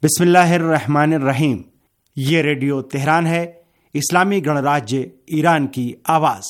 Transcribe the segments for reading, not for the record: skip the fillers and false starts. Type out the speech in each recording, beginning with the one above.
बिस्मिल्लाहिर्रहमानिर्रहीम। ये radio Tehran है, इस्लामी गणराज्य ईरान की आवाज़।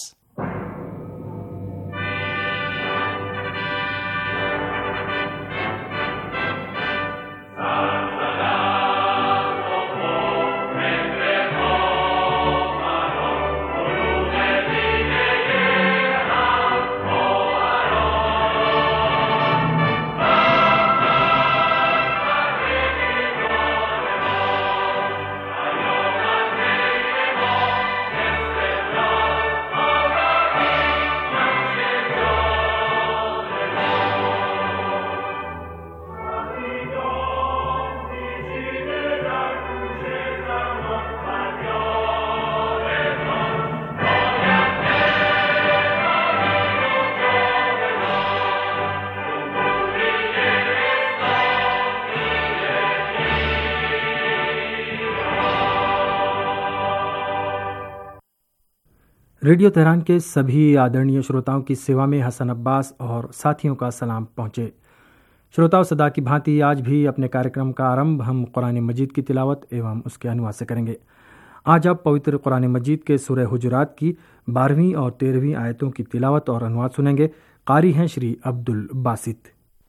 रेडियो तेहरान के सभी आदरणीय श्रोताओं की सेवा में हसन अब्बास और साथियों का सलाम पहुँचे। श्रोताओं, सदा की भांति आज भी अपने कार्यक्रम का आरंभ हम कुरान मजीद की तिलावत एवं उसके अनुवाद से करेंगे। आज आप पवित्र कुरान मजीद के सूरह हुजुरात की 12वीं और 13वीं आयतों की तिलावत और अनुवाद सुनेंगे। कारी हैं श्री अब्दुल बासित।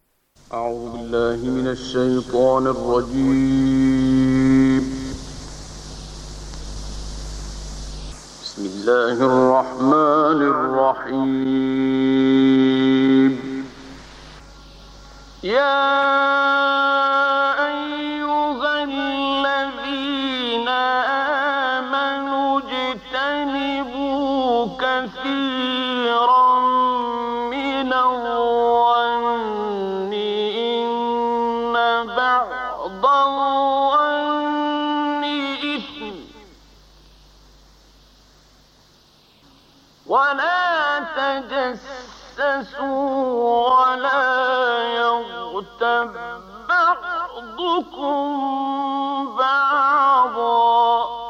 या अय्युहल्लज़ीना आमनू इज्तनिबू कसीरन मिनज़्ज़न्नि इन्न बअदज़्ज़न्नि इस्म वला तजस्ससू वला يغتب بعضكم بعضا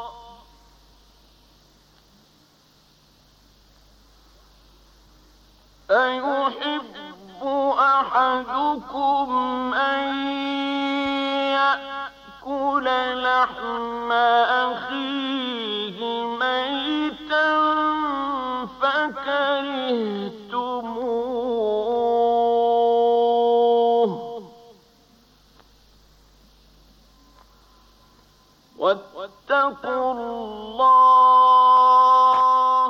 أيحب أحدكم أن يأكل لحم أخيه ميتا فكرهتموه واتقوا الله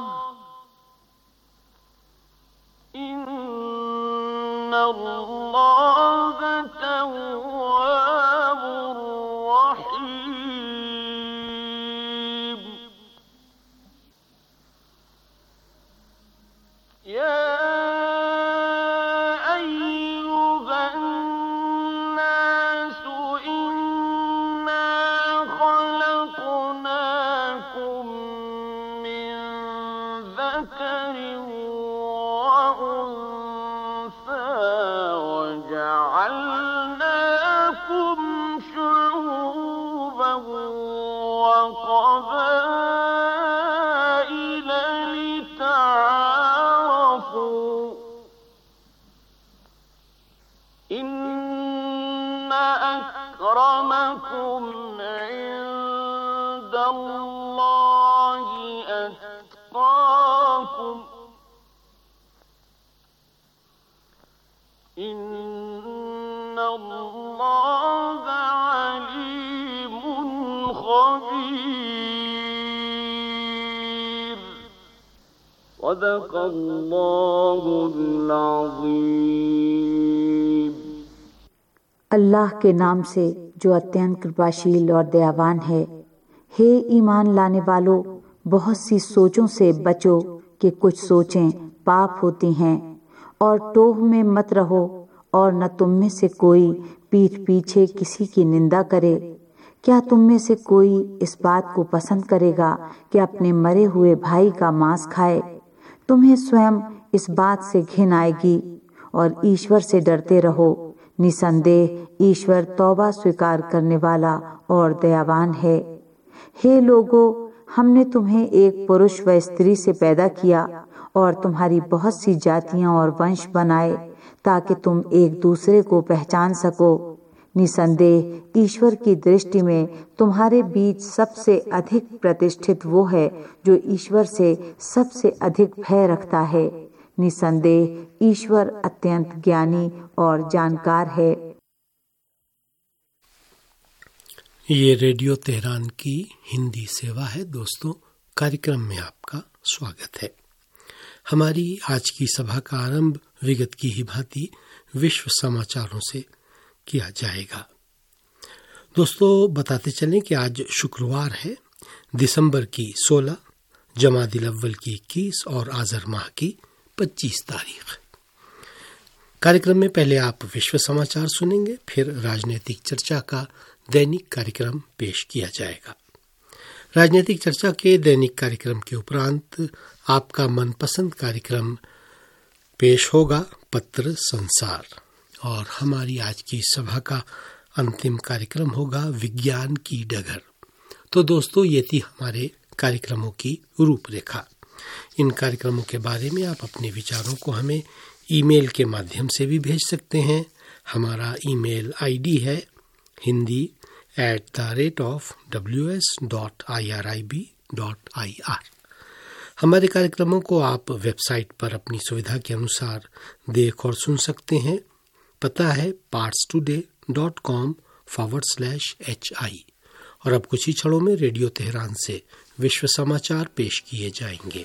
إن الله تواب رحيم يا وقبائل لتعارفوا إن أكرمكم عند الله أتقاكم إن الله عليم خبير صدق الله العظيم। अल्लाह के नाम से जो अत्यंत कृपाशील और दयावान है। हे ईमान लाने वालों, बहुत सी सोचों से बचो कि कुछ सोचें पाप होती हैं, और टोह में मत रहो, और न तुम में से कोई पीठ पीछे किसी की निंदा करे। क्या तुम में से कोई इस बात को पसंद करेगा कि अपने मरे हुए भाई का मांस खाए? तुम्हें स्वयं इस बात से घिन आएगी, और ईश्वर से डरते रहो। निसंदेह ईश्वर तौबा स्वीकार करने वाला और दयावान है। हे लोगो, हमने तुम्हें एक पुरुष व स्त्री से पैदा किया और तुम्हारी बहुत सी जातियां और वंश बनाए ताकि तुम एक दूसरे को पहचान सको। निसंदेह ईश्वर की दृष्टि में तुम्हारे बीच सबसे अधिक प्रतिष्ठित वो है जो ईश्वर से सबसे अधिक भय रखता है। निसंदेह ईश्वर अत्यंत ज्ञानी और जानकार है। ये रेडियो तेहरान की हिंदी सेवा है। दोस्तों, कार्यक्रम में आपका स्वागत है। हमारी आज की सभा का आरंभ विगत की ही भांति विश्व समाचारों से किया जाएगा। दोस्तों, बताते चलें कि आज शुक्रवार है, दिसंबर की 16, जमादिल अव्वल की 21 और आज़र माह की 25 तारीख। कार्यक्रम में पहले आप विश्व समाचार सुनेंगे, फिर राजनीतिक चर्चा का दैनिक कार्यक्रम पेश किया जाएगा। राजनीतिक चर्चा के दैनिक कार्यक्रम के उपरांत आपका मनपसंद कार्यक्रम पेश होगा, पत्र संसार, और हमारी आज की सभा का अंतिम कार्यक्रम होगा, विज्ञान की डगर। तो दोस्तों, ये थी हमारे कार्यक्रमों की रूपरेखा। इन कार्यक्रमों के बारे में आप अपने विचारों को हमें ईमेल के माध्यम से भी भेज सकते हैं। हमारा ईमेल आईडी है hindi@ws.irib.ir। हमारे कार्यक्रमों को आप वेबसाइट पर अपनी सुविधा के अनुसार देख और सुन सकते हैं। पता है parstoday.com/hi। और अब कुछ ही क्षणों में रेडियो तेहरान से विश्व समाचार पेश किए जाएंगे।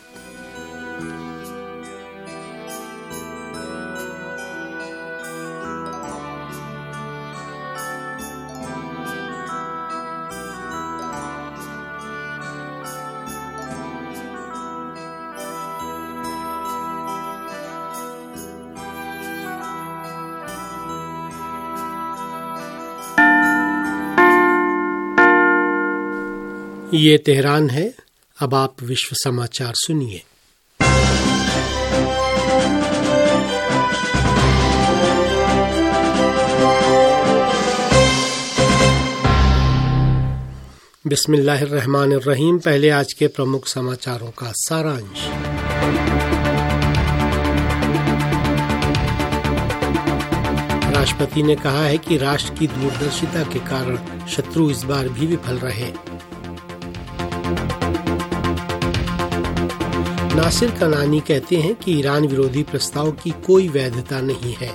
ये तेहरान है। अब आप विश्व समाचार सुनिए। बिस्मिल्लाहिर्रहमानिर्रहीम। पहले आज के प्रमुख समाचारों का सारांश। राष्ट्रपति ने कहा है कि राष्ट्र की दूरदर्शिता के कारण शत्रु इस बार भी विफल रहे। नासिर कनानी कहते हैं कि ईरान विरोधी प्रस्ताव की कोई वैधता नहीं है।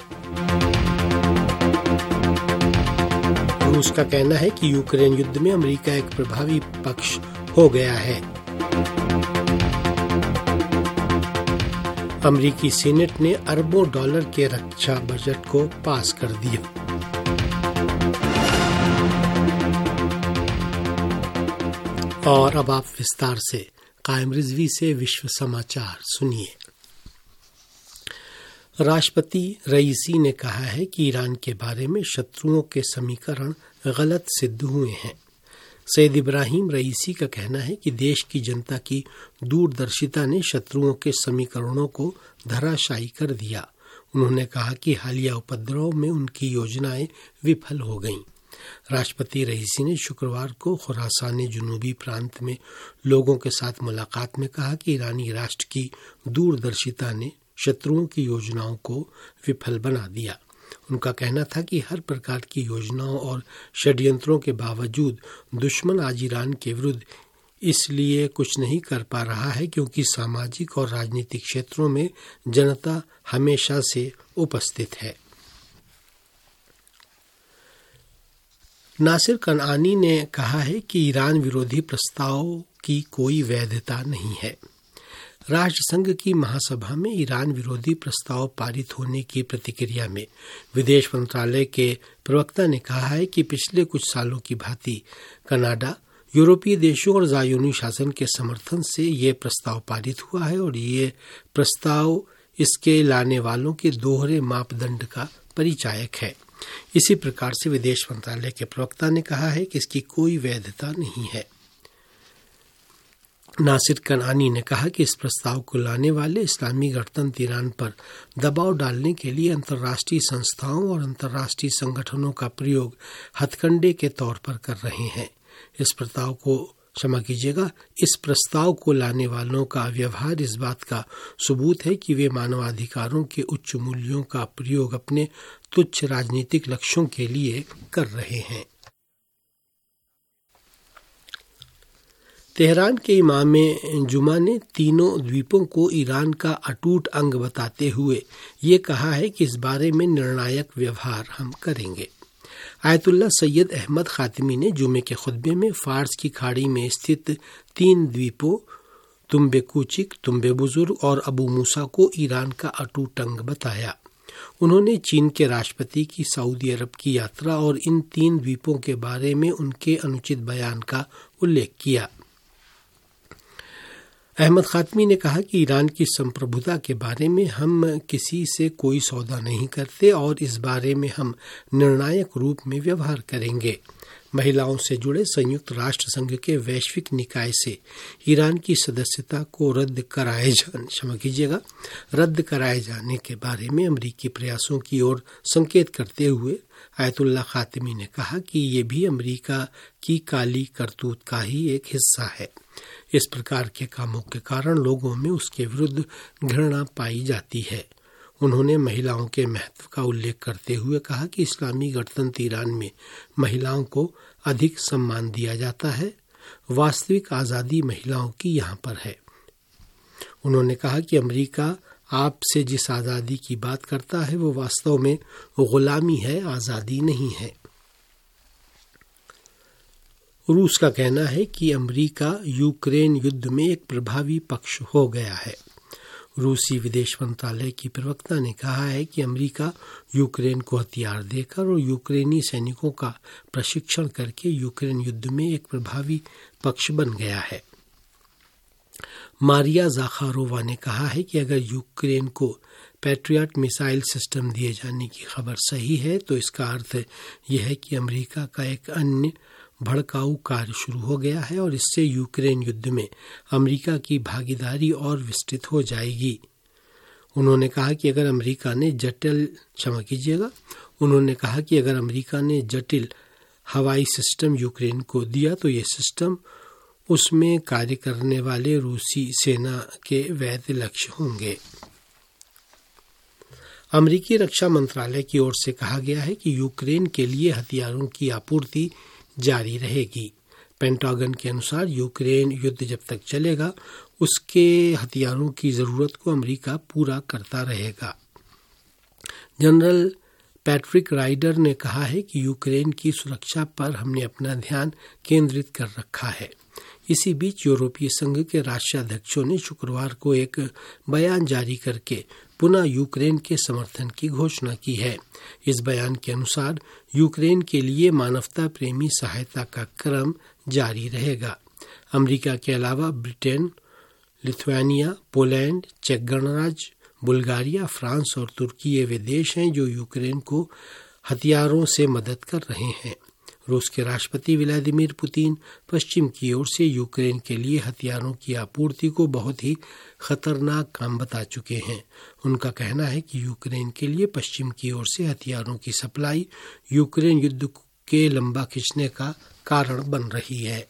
रूस का कहना है कि यूक्रेन युद्ध में अमेरिका एक प्रभावी पक्ष हो गया है। अमेरिकी सीनेट ने अरबों डॉलर के रक्षा बजट को पास कर दिया। और अब आप विस्तार से कायम रिजवी से विश्व समाचार सुनिए। राष्ट्रपति रईसी ने कहा है कि ईरान के बारे में शत्रुओं के समीकरण गलत सिद्ध हुए हैं। सैयद इब्राहिम रईसी का कहना है कि देश की जनता की दूरदर्शिता ने शत्रुओं के समीकरणों को धराशायी कर दिया। उन्होंने कहा कि हालिया उपद्रव में उनकी योजनाएं विफल हो गईं। राष्ट्रपति रईसी ने शुक्रवार को खुरासान जुनूबी प्रांत में लोगों के साथ मुलाकात में कहा कि ईरानी राष्ट्र की दूरदर्शिता ने शत्रुओं की योजनाओं को विफल बना दिया। उनका कहना था कि हर प्रकार की योजनाओं और षड्यंत्रों के बावजूद दुश्मन आज ईरान के विरुद्ध इसलिए कुछ नहीं कर पा रहा है क्योंकि सामाजिक और राजनीतिक क्षेत्रों में जनता हमेशा से उपस्थित है। नासिर कनानी ने कहा है कि ईरान विरोधी प्रस्ताव की कोई वैधता नहीं है। राष्ट्रसंघ की महासभा में ईरान विरोधी प्रस्ताव पारित होने की प्रतिक्रिया में विदेश मंत्रालय के प्रवक्ता ने कहा है कि पिछले कुछ सालों की भांति कनाडा, यूरोपीय देशों और ज़ायोनी शासन के समर्थन से ये प्रस्ताव पारित हुआ है और ये प्रस्ताव इसके लाने वालों के दोहरे मापदंड का परिचायक है। इसी प्रकार से विदेश मंत्रालय के प्रवक्ता ने कहा है कि इसकी कोई वैधता नहीं है। नासिर कनानी ने कहा कि इस प्रस्ताव को लाने वाले इस्लामी गणतंत्र ईरान पर दबाव डालने के लिए अंतर्राष्ट्रीय संस्थाओं और अंतर्राष्ट्रीय संगठनों का प्रयोग हथकंडे के तौर पर कर रहे हैं। इस प्रस्ताव को क्षमा कीजिएगा, इस प्रस्ताव को लाने वालों का व्यवहार इस बात का सबूत है कि वे मानवाधिकारों के उच्च मूल्यों का प्रयोग अपने तुच्छ राजनीतिक लक्ष्यों के लिए कर रहे हैं। तेहरान के इमाम जुमा ने तीनों द्वीपों को ईरान का अटूट अंग बताते हुए ये कहा है कि इस बारे में निर्णायक व्यवहार हम करेंगे। आयतुल्लाह सैयद अहमद खातिमी ने जुमे के खुतबे में फार्स की खाड़ी में स्थित 3 द्वीपों तुम्बे कुचिक, तुम्बे बुजुर्ग और अबू मूसा को ईरान का अटूट अंग बताया। उन्होंने चीन के राष्ट्रपति की सऊदी अरब की यात्रा और इन 3 द्वीपों के बारे में उनके अनुचित बयान का उल्लेख किया। अहमद खातमी ने कहा कि ईरान की संप्रभुता के बारे में हम किसी से कोई सौदा नहीं करते और इस बारे में हम निर्णायक रूप में व्यवहार करेंगे। महिलाओं से जुड़े संयुक्त राष्ट्र संघ के वैश्विक निकाय से ईरान की सदस्यता को रद्द कराए जाने के बारे में अमेरिकी प्रयासों की ओर संकेत करते हुए आयतुल्लाह खातिमी ने कहा कि ये भी अमेरिका की काली करतूत का ही एक हिस्सा है। इस प्रकार के कामों के कारण लोगों में उसके विरुद्ध घृणा पाई जाती है। उन्होंने महिलाओं के महत्व का उल्लेख करते हुए कहा कि इस्लामी गणतंत्र ईरान में महिलाओं को अधिक सम्मान दिया जाता है। वास्तविक आज़ादी महिलाओं की यहाँ पर है। उन्होंने कहा कि अमेरिका आपसे जिस आज़ादी की बात करता है वो वास्तव में गुलामी है, आज़ादी नहीं है। रूस का कहना है कि अमेरिका यूक्रेन युद्ध में एक प्रभावी पक्ष हो गया है। रूसी विदेश मंत्रालय की प्रवक्ता ने कहा है कि अमेरिका यूक्रेन को हथियार देकर और यूक्रेनी सैनिकों का प्रशिक्षण करके यूक्रेन युद्ध में एक प्रभावी पक्ष बन गया है। मारिया ज़ाखारोवा ने कहा है कि अगर यूक्रेन को पैट्रियट मिसाइल सिस्टम दिए जाने की खबर सही है तो इसका अर्थ यह है कि अमेरिका का एक अन्य भड़काऊ कार्य शुरू हो गया है और इससे यूक्रेन युद्ध में अमेरिका की भागीदारी और विस्तृत हो जाएगी। उन्होंने कहा कि अगर अमेरिका ने जटिल हवाई सिस्टम यूक्रेन को दिया तो ये सिस्टम उसमें कार्य करने वाले रूसी सेना के वैध लक्ष्य होंगे। अमेरिकी रक्षा मंत्रालय की ओर से कहा गया है कि यूक्रेन के लिए हथियारों की आपूर्ति जारी रहेगी। पेंटागन के अनुसार यूक्रेन युद्ध जब तक चलेगा उसके हथियारों की जरूरत को अमेरिका पूरा करता रहेगा। जनरल पैट्रिक राइडर ने कहा है कि यूक्रेन की सुरक्षा पर हमने अपना ध्यान केंद्रित कर रखा है। इसी बीच यूरोपीय संघ के राष्ट्राध्यक्षों ने शुक्रवार को एक बयान जारी करके पुनः यूक्रेन के समर्थन की घोषणा की है। इस बयान के अनुसार यूक्रेन के लिए मानवता प्रेमी सहायता का क्रम जारी रहेगा। अमेरिका के अलावा ब्रिटेन, लिथुआनिया, पोलैंड, चेक गणराज्य, बुल्गारिया, फ्रांस और तुर्की ये वे देश हैं जो यूक्रेन को हथियारों से मदद कर रहे हैं। रूस के राष्ट्रपति व्लादिमीर पुतिन पश्चिम की ओर से यूक्रेन के लिए हथियारों की आपूर्ति को बहुत ही खतरनाक काम बता चुके हैं। उनका कहना है कि यूक्रेन के लिए पश्चिम की ओर से हथियारों की सप्लाई यूक्रेन युद्ध के लंबा खिंचने का कारण बन रही है।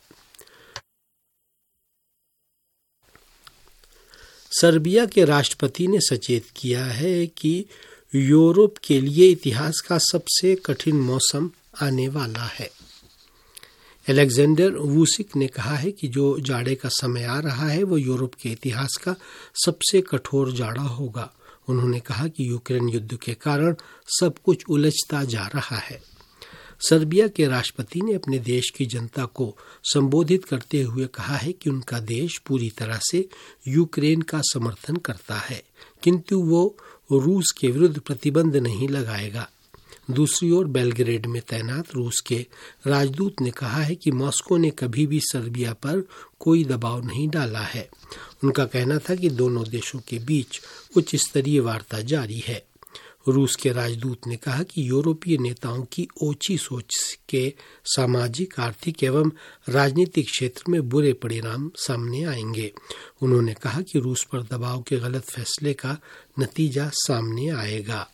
सर्बिया के राष्ट्रपति ने सचेत किया है कि यूरोप के लिए इतिहास का सबसे कठिन मौसम आने वाला है। अलेक्जेंडर वुसिक ने कहा है कि जो जाड़े का समय आ रहा है वो यूरोप के इतिहास का सबसे कठोर जाड़ा होगा। उन्होंने कहा कि यूक्रेन युद्ध के कारण सब कुछ उलझता जा रहा है। सर्बिया के राष्ट्रपति ने अपने देश की जनता को संबोधित करते हुए कहा है कि उनका देश पूरी तरह से यूक्रेन का समर्थन करता है, किंतु वो रूस के विरुद्ध प्रतिबंध नहीं लगाएगा। दूसरी ओर बेलग्रेड में तैनात रूस के राजदूत ने कहा है कि मॉस्को ने कभी भी सर्बिया पर कोई दबाव नहीं डाला है। उनका कहना था कि दोनों देशों के बीच उच्च स्तरीय वार्ता जारी है। रूस के राजदूत ने कहा कि यूरोपीय नेताओं की ओछी सोच के सामाजिक, आर्थिक एवं राजनीतिक क्षेत्र में बुरे परिणाम सामने आएंगे। उन्होंने कहा कि रूस पर दबाव के गलत फैसले का नतीजा सामने आएगा।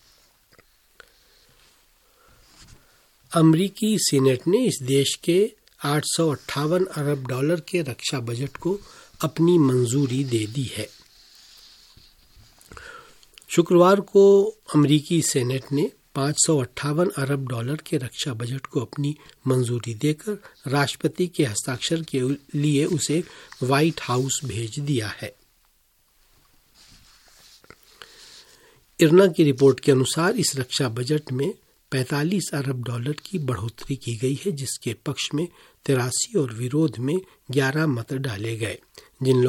अमरीकी सीनेट ने इस देश के $858 अरब के रक्षा बजट को अपनी मंजूरी दे दी है। शुक्रवार को अमेरिकी सेनेट ने $558 अरब के रक्षा बजट को अपनी मंजूरी देकर राष्ट्रपति के हस्ताक्षर के लिए उसे व्हाइट हाउस भेज दिया है। इरना की रिपोर्ट के अनुसार इस रक्षा बजट में $45 अरब की बढ़ोतरी की गई है, जिसके पक्ष में 83 और विरोध में 11 मत डाले गए। जिन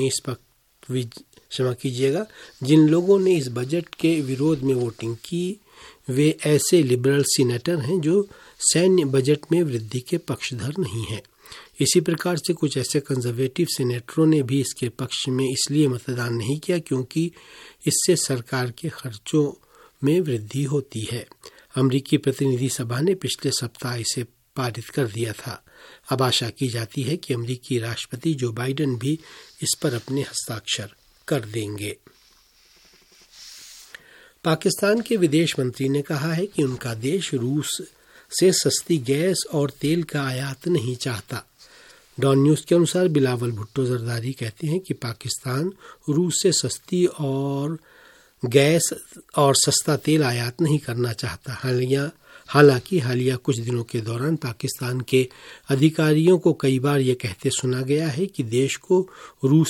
लोगों ने इस बजट के विरोध में वोटिंग की वे ऐसे लिबरल सीनेटर हैं जो सैन्य बजट में वृद्धि के पक्षधर नहीं हैं। इसी प्रकार से कुछ ऐसे कंजर्वेटिव सीनेटरों ने भी इसके पक्ष में इसलिए मतदान नहीं किया क्योंकि इससे सरकार के खर्चों में वृद्धि होती है। अमेरिकी प्रतिनिधि सभा ने पिछले सप्ताह इसे पारित कर दिया था। अब आशा की जाती है कि अमेरिकी राष्ट्रपति जो बाइडेन भी इस पर अपने हस्ताक्षर कर देंगे। पाकिस्तान के विदेश मंत्री ने कहा है कि उनका देश रूस से सस्ती गैस और तेल का आयात नहीं चाहता। डॉन न्यूज़ के अनुसार बिलावल भुट्टो जरदारी कहते हैं कि पाकिस्तान रूस से सस्ती और गैस और सस्ता तेल आयात नहीं करना चाहता। हालांकि हालिया कुछ दिनों के दौरान पाकिस्तान के अधिकारियों को कई बार यह कहते सुना गया है कि देश को रूस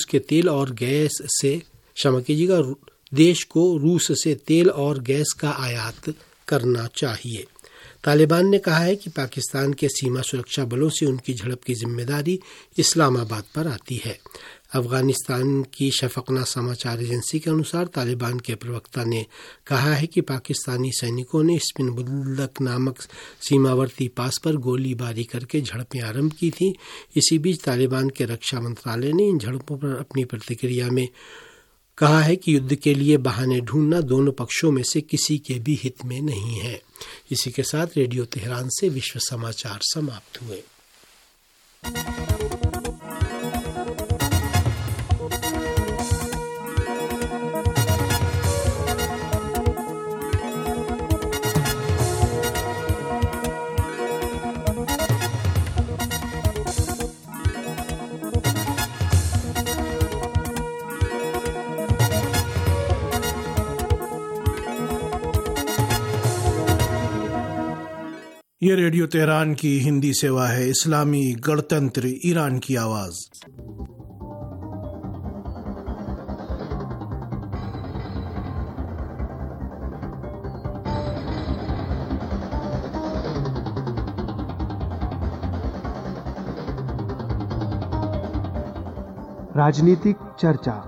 से तेल और गैस का आयात करना चाहिए। तालिबान ने कहा है कि पाकिस्तान के सीमा सुरक्षा बलों से उनकी झड़प की जिम्मेदारी इस्लामाबाद पर आती है। अफगानिस्तान की शफकना समाचार एजेंसी के अनुसार तालिबान के प्रवक्ता ने कहा है कि पाकिस्तानी सैनिकों ने स्पिन बुल्दक नामक सीमावर्ती पास पर गोलीबारी करके झड़पें आरंभ की थी। इसी बीच तालिबान के रक्षा मंत्रालय ने इन झड़पों पर अपनी प्रतिक्रिया में कहा है कि युद्ध के लिए बहाने ढूंढना दोनों पक्षों में से किसी के भी हित में नहीं है। इसी के साथ रेडियो तेहरान से विश्व समाचार समाप्त हुए। ये रेडियो तेहरान की हिंदी सेवा है। इस्लामी गणतंत्र ईरान की आवाज। राजनीतिक चर्चा।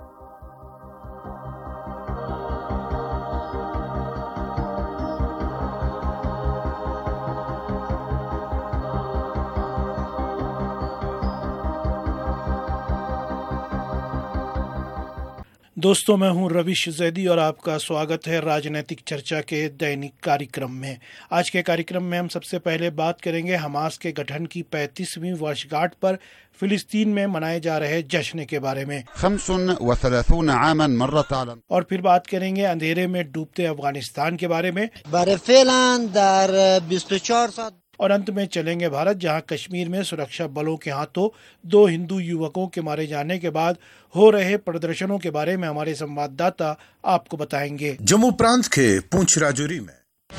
दोस्तों, मैं हूं रविश जैदी और आपका स्वागत है राजनीतिक चर्चा के दैनिक कार्यक्रम में। आज के कार्यक्रम में हम सबसे पहले बात करेंगे हमास के गठन की 35वीं वर्षगांठ पर फिलिस्तीन में मनाए जा रहे जश्न के बारे में। 35 आमन मर्रत आला। और फिर बात करेंगे अंधेरे में डूबते अफगानिस्तान के बारे में। और अंत में चलेंगे भारत, जहां कश्मीर में सुरक्षा बलों के हाथों 2 हिंदू युवकों के मारे जाने के बाद हो रहे प्रदर्शनों के बारे में हमारे संवाददाता आपको बताएंगे। जम्मू प्रांत के पूंछ राजौरी में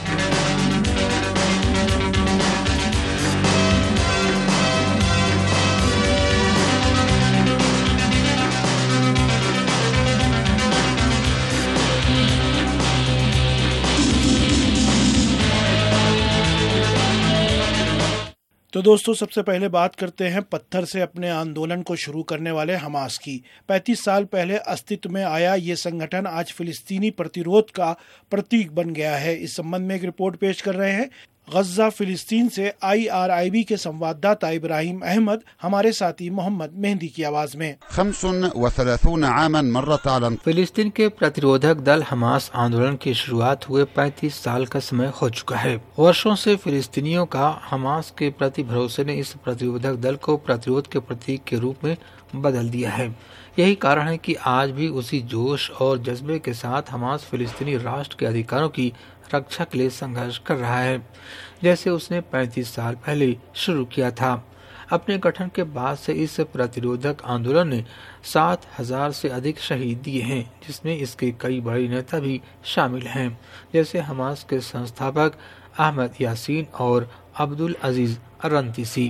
तो दोस्तों, सबसे पहले बात करते हैं पत्थर से अपने आंदोलन को शुरू करने वाले हमास की। 35 साल पहले अस्तित्व में आया ये संगठन आज फिलिस्तीनी प्रतिरोध का प्रतीक बन गया है। इस संबंध में एक रिपोर्ट पेश कर रहे हैं गज्जा फिलिस्तीन से IRIB के संवाददाता इब्राहिम अहमद हमारे साथी मोहम्मद मेहंदी की आवाज में। 35 आमन मर्रत आला। फिलिस्तीन के प्रतिरोधक दल हमास आंदोलन की शुरुआत हुए 35 साल का समय हो चुका है। वर्षों से फिलिस्तीनियों का हमास के प्रति भरोसे ने इस प्रतिरोधक दल को प्रतिरोध के प्रतीक के रूप में बदल दिया है। यही कारण है कि आज भी उसी जोश और जज्बे के साथ हमास फिलिस्तीनी राष्ट्र के अधिकारों की रक्षा के लिए संघर्ष कर रहा है, जैसे उसने 35 साल पहले शुरू किया था। अपने गठन के बाद से इस प्रतिरोधक आंदोलन ने 7,000 से अधिक शहीद दिए हैं, जिसमें इसके कई बड़े नेता भी शामिल हैं, जैसे हमास के संस्थापक अहमद यासीन और अब्दुल अजीज रंतीसी।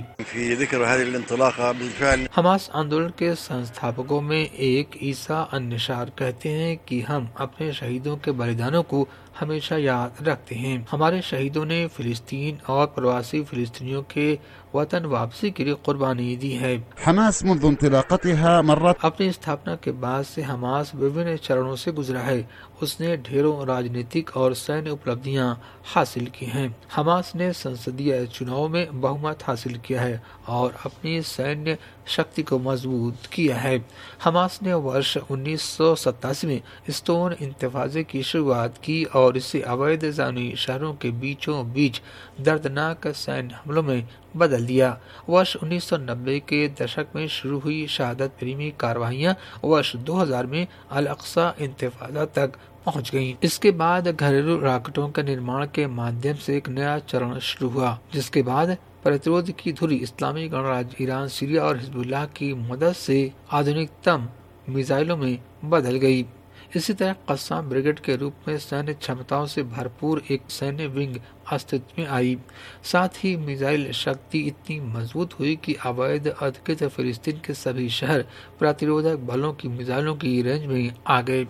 हमास आंदोलन के संस्थापकों में एक ईसा अन्निशार कहते हैं कि हम अपने शहीदों के बलिदानों को हमेशा याद रखते हैं। हमारे शहीदों ने फिलिस्तीन और प्रवासी फिलिस्तीनियों के वतन वापसी के लिए कुर्बानी दी है। हमास मुंज़ इंतिलाक़तिहा मर्रत अपनी स्थापना के बाद से हमास विभिन्न चरणों से गुजरा है। उसने ढेरों राजनीतिक और सैन्य उपलब्धियां हासिल की हैं। हमास ने संसदीय चुनाव में बहुमत हासिल किया है और अपनी सैन्य शक्ति को मजबूत किया है। हमास ने वर्ष 1987 में स्टोन इंतफाजे की शुरुआत की और इसे अवैध जानी शहरों के बीचों बीच दर्दनाक सैन्य हमलों में बदल दिया। वर्ष 1990 के दशक में शुरू हुई शहादत प्रेमी कार्रवाइयां वर्ष 2000 में अल अक्सा इंतफादा तक पहुंच गईं। इसके बाद घरेलू रॉकेटों के निर्माण के माध्यम से एक नया चरण शुरू हुआ, जिसके बाद प्रतिरोध की धुरी इस्लामी गणराज्य ईरान, सीरिया और हिजबुल्लाह की मदद से आधुनिकतम मिसाइलों में बदल गई। इसी तरह कस्साम ब्रिगेड के रूप में सैन्य क्षमताओं से भरपूर एक सैन्य विंग अस्तित्व में आई। साथ ही मिसाइल शक्ति इतनी मजबूत हुई कि अवैध अधिकृत फिलिस्तीन के सभी शहर प्रतिरोधक बलों की मिसाइलों की रेंज में आ गए।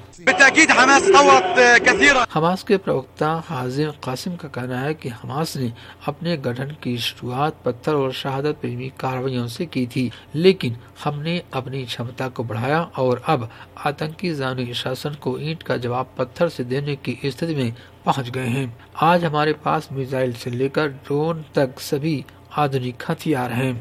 हमास के प्रवक्ता हाजिम कासिम का कहना है कि हमास ने अपने गठन की शुरुआत पत्थर और शहादत प्रेमी कार्रवाइयों से की थी, लेकिन हमने अपनी क्षमता को बढ़ाया और अब आतंकी जानी शासन को ईंट का जवाब पत्थर से देने की स्थिति में पहुंच गए हैं। आज हमारे पास मिसाइल से लेकर ड्रोन तक सभी आधुनिक हथियार हैं।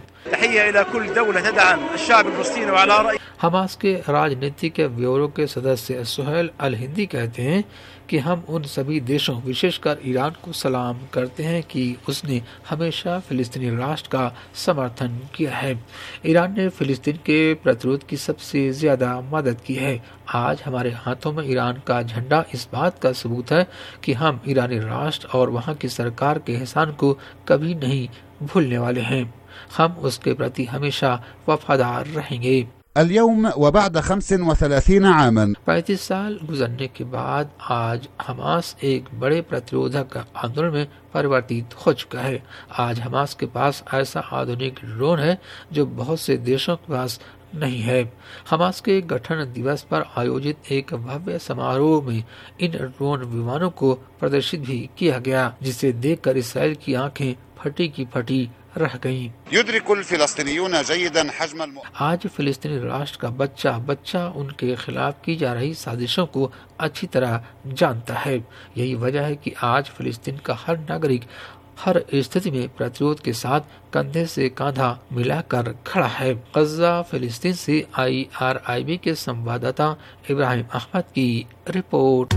हमास के राजनीतिक ब्यूरो के सदस्य सुहेल अल हिंदी कहते हैं कि हम उन सभी देशों, विशेषकर ईरान को सलाम करते हैं कि उसने हमेशा फिलिस्तीनी राष्ट्र का समर्थन किया है। ईरान ने फिलिस्तीन के प्रतिरोध की सबसे ज्यादा मदद की है। आज हमारे हाथों में ईरान का झंडा इस बात का सबूत है कि हम ईरानी राष्ट्र और वहाँ की सरकार के एहसान को कभी नहीं भूलने वाले हैं। हम उसके प्रति हमेशा वफादार रहेंगे। اليوم وبعد 35 عاما 35 साल गुजरने के बाद आज हमास एक बड़े प्रतिरोधक आंदोलन में परिवर्तित हो चुका है। आज हमास के पास ऐसा आधुनिक ड्रोन है जो बहुत से देशों के पास नहीं है। हमास के गठन दिवस पर आयोजित एक भव्य समारोह में इन ड्रोन विमानों को प्रदर्शित भी किया गया, जिसे देखकर इसराइल की आंखें फटी की फटी रह गईं। आज फिलिस्तीनी राष्ट्र का बच्चा उनके खिलाफ की जा रही साजिशों को अच्छी तरह जानता है। यही वजह है कि आज फिलिस्तीन का हर नागरिक हर स्थिति में प्रतिरोध के साथ कंधे से कंधा मिलाकर खड़ा है। गजा फिलिस्तीन से IRIB के संवाददाता इब्राहिम अहमद की रिपोर्ट।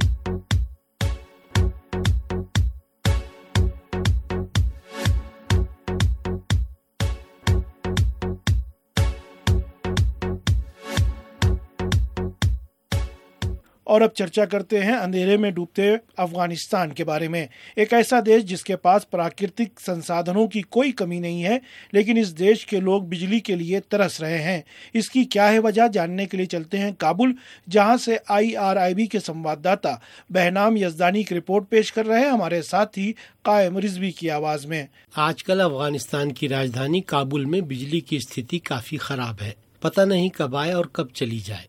और अब चर्चा करते हैं अंधेरे में डूबते अफगानिस्तान के बारे में। एक ऐसा देश जिसके पास प्राकृतिक संसाधनों की कोई कमी नहीं है, लेकिन इस देश के लोग बिजली के लिए तरस रहे हैं। इसकी क्या है वजह, जानने के लिए चलते हैं काबुल, जहां से IRIB के संवाददाता बहनाम यजदानी की रिपोर्ट पेश कर रहे हैं हमारे साथी कायम रिजवी की आवाज में। आजकल अफगानिस्तान की राजधानी काबुल में बिजली की स्थिति काफी खराब है। पता नहीं कब आए और कब चली जाए।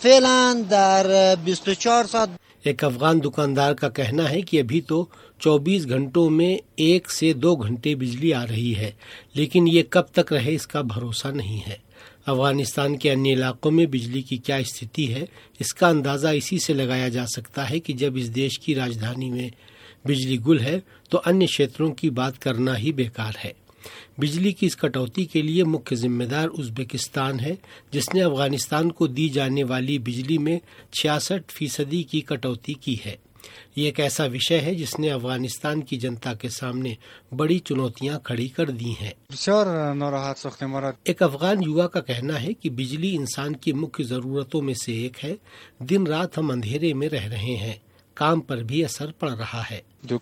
एक अफगान दुकानदार का कहना है कि अभी तो 24 घंटों में 1 से 2 घंटे बिजली आ रही है, लेकिन ये कब तक रहे इसका भरोसा नहीं है। अफगानिस्तान के अन्य इलाकों में बिजली की क्या स्थिति है, इसका अंदाजा इसी से लगाया जा सकता है कि जब इस देश की राजधानी में बिजली गुल है तो अन्य क्षेत्रों की बात करना ही बेकार है। बिजली की इस कटौती के लिए मुख्य जिम्मेदार उज्बेकिस्तान है, जिसने अफगानिस्तान को दी जाने वाली बिजली में 66% की कटौती की है। ये एक ऐसा विषय है जिसने अफगानिस्तान की जनता के सामने बड़ी चुनौतियां खड़ी कर दी हैं। एक अफगान युवा का कहना है कि बिजली इंसान की मुख्य जरूरतों में से एक है। दिन रात हम अंधेरे में रह रहे हैं। काम पर भी असर पड़ रहा है।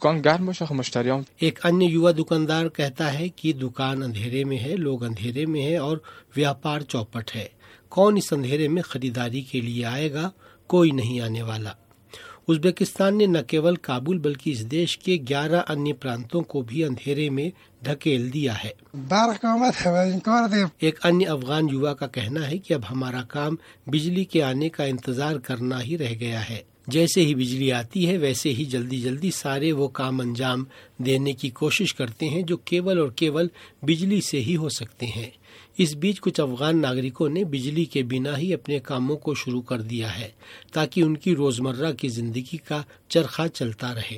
एक अन्य युवा दुकानदार कहता है कि दुकान अंधेरे में है, लोग अंधेरे में है और व्यापार चौपट है। कौन इस अंधेरे में खरीदारी के लिए आएगा? कोई नहीं आने वाला। उज्बेकिस्तान ने न केवल काबुल बल्कि इस देश के 11 अन्य प्रांतों को भी अंधेरे में धकेल दिया है। एक अन्य अफगान युवा का कहना है कि अब हमारा काम बिजली के आने का इंतजार करना ही रह गया है। जैसे ही बिजली आती है वैसे ही जल्दी जल्दी सारे वो काम अंजाम देने की कोशिश करते हैं जो केवल और केवल बिजली से ही हो सकते हैं। इस बीच कुछ अफगान नागरिकों ने बिजली के बिना ही अपने कामों को शुरू कर दिया है ताकि उनकी रोजमर्रा की जिंदगी का चरखा चलता रहे।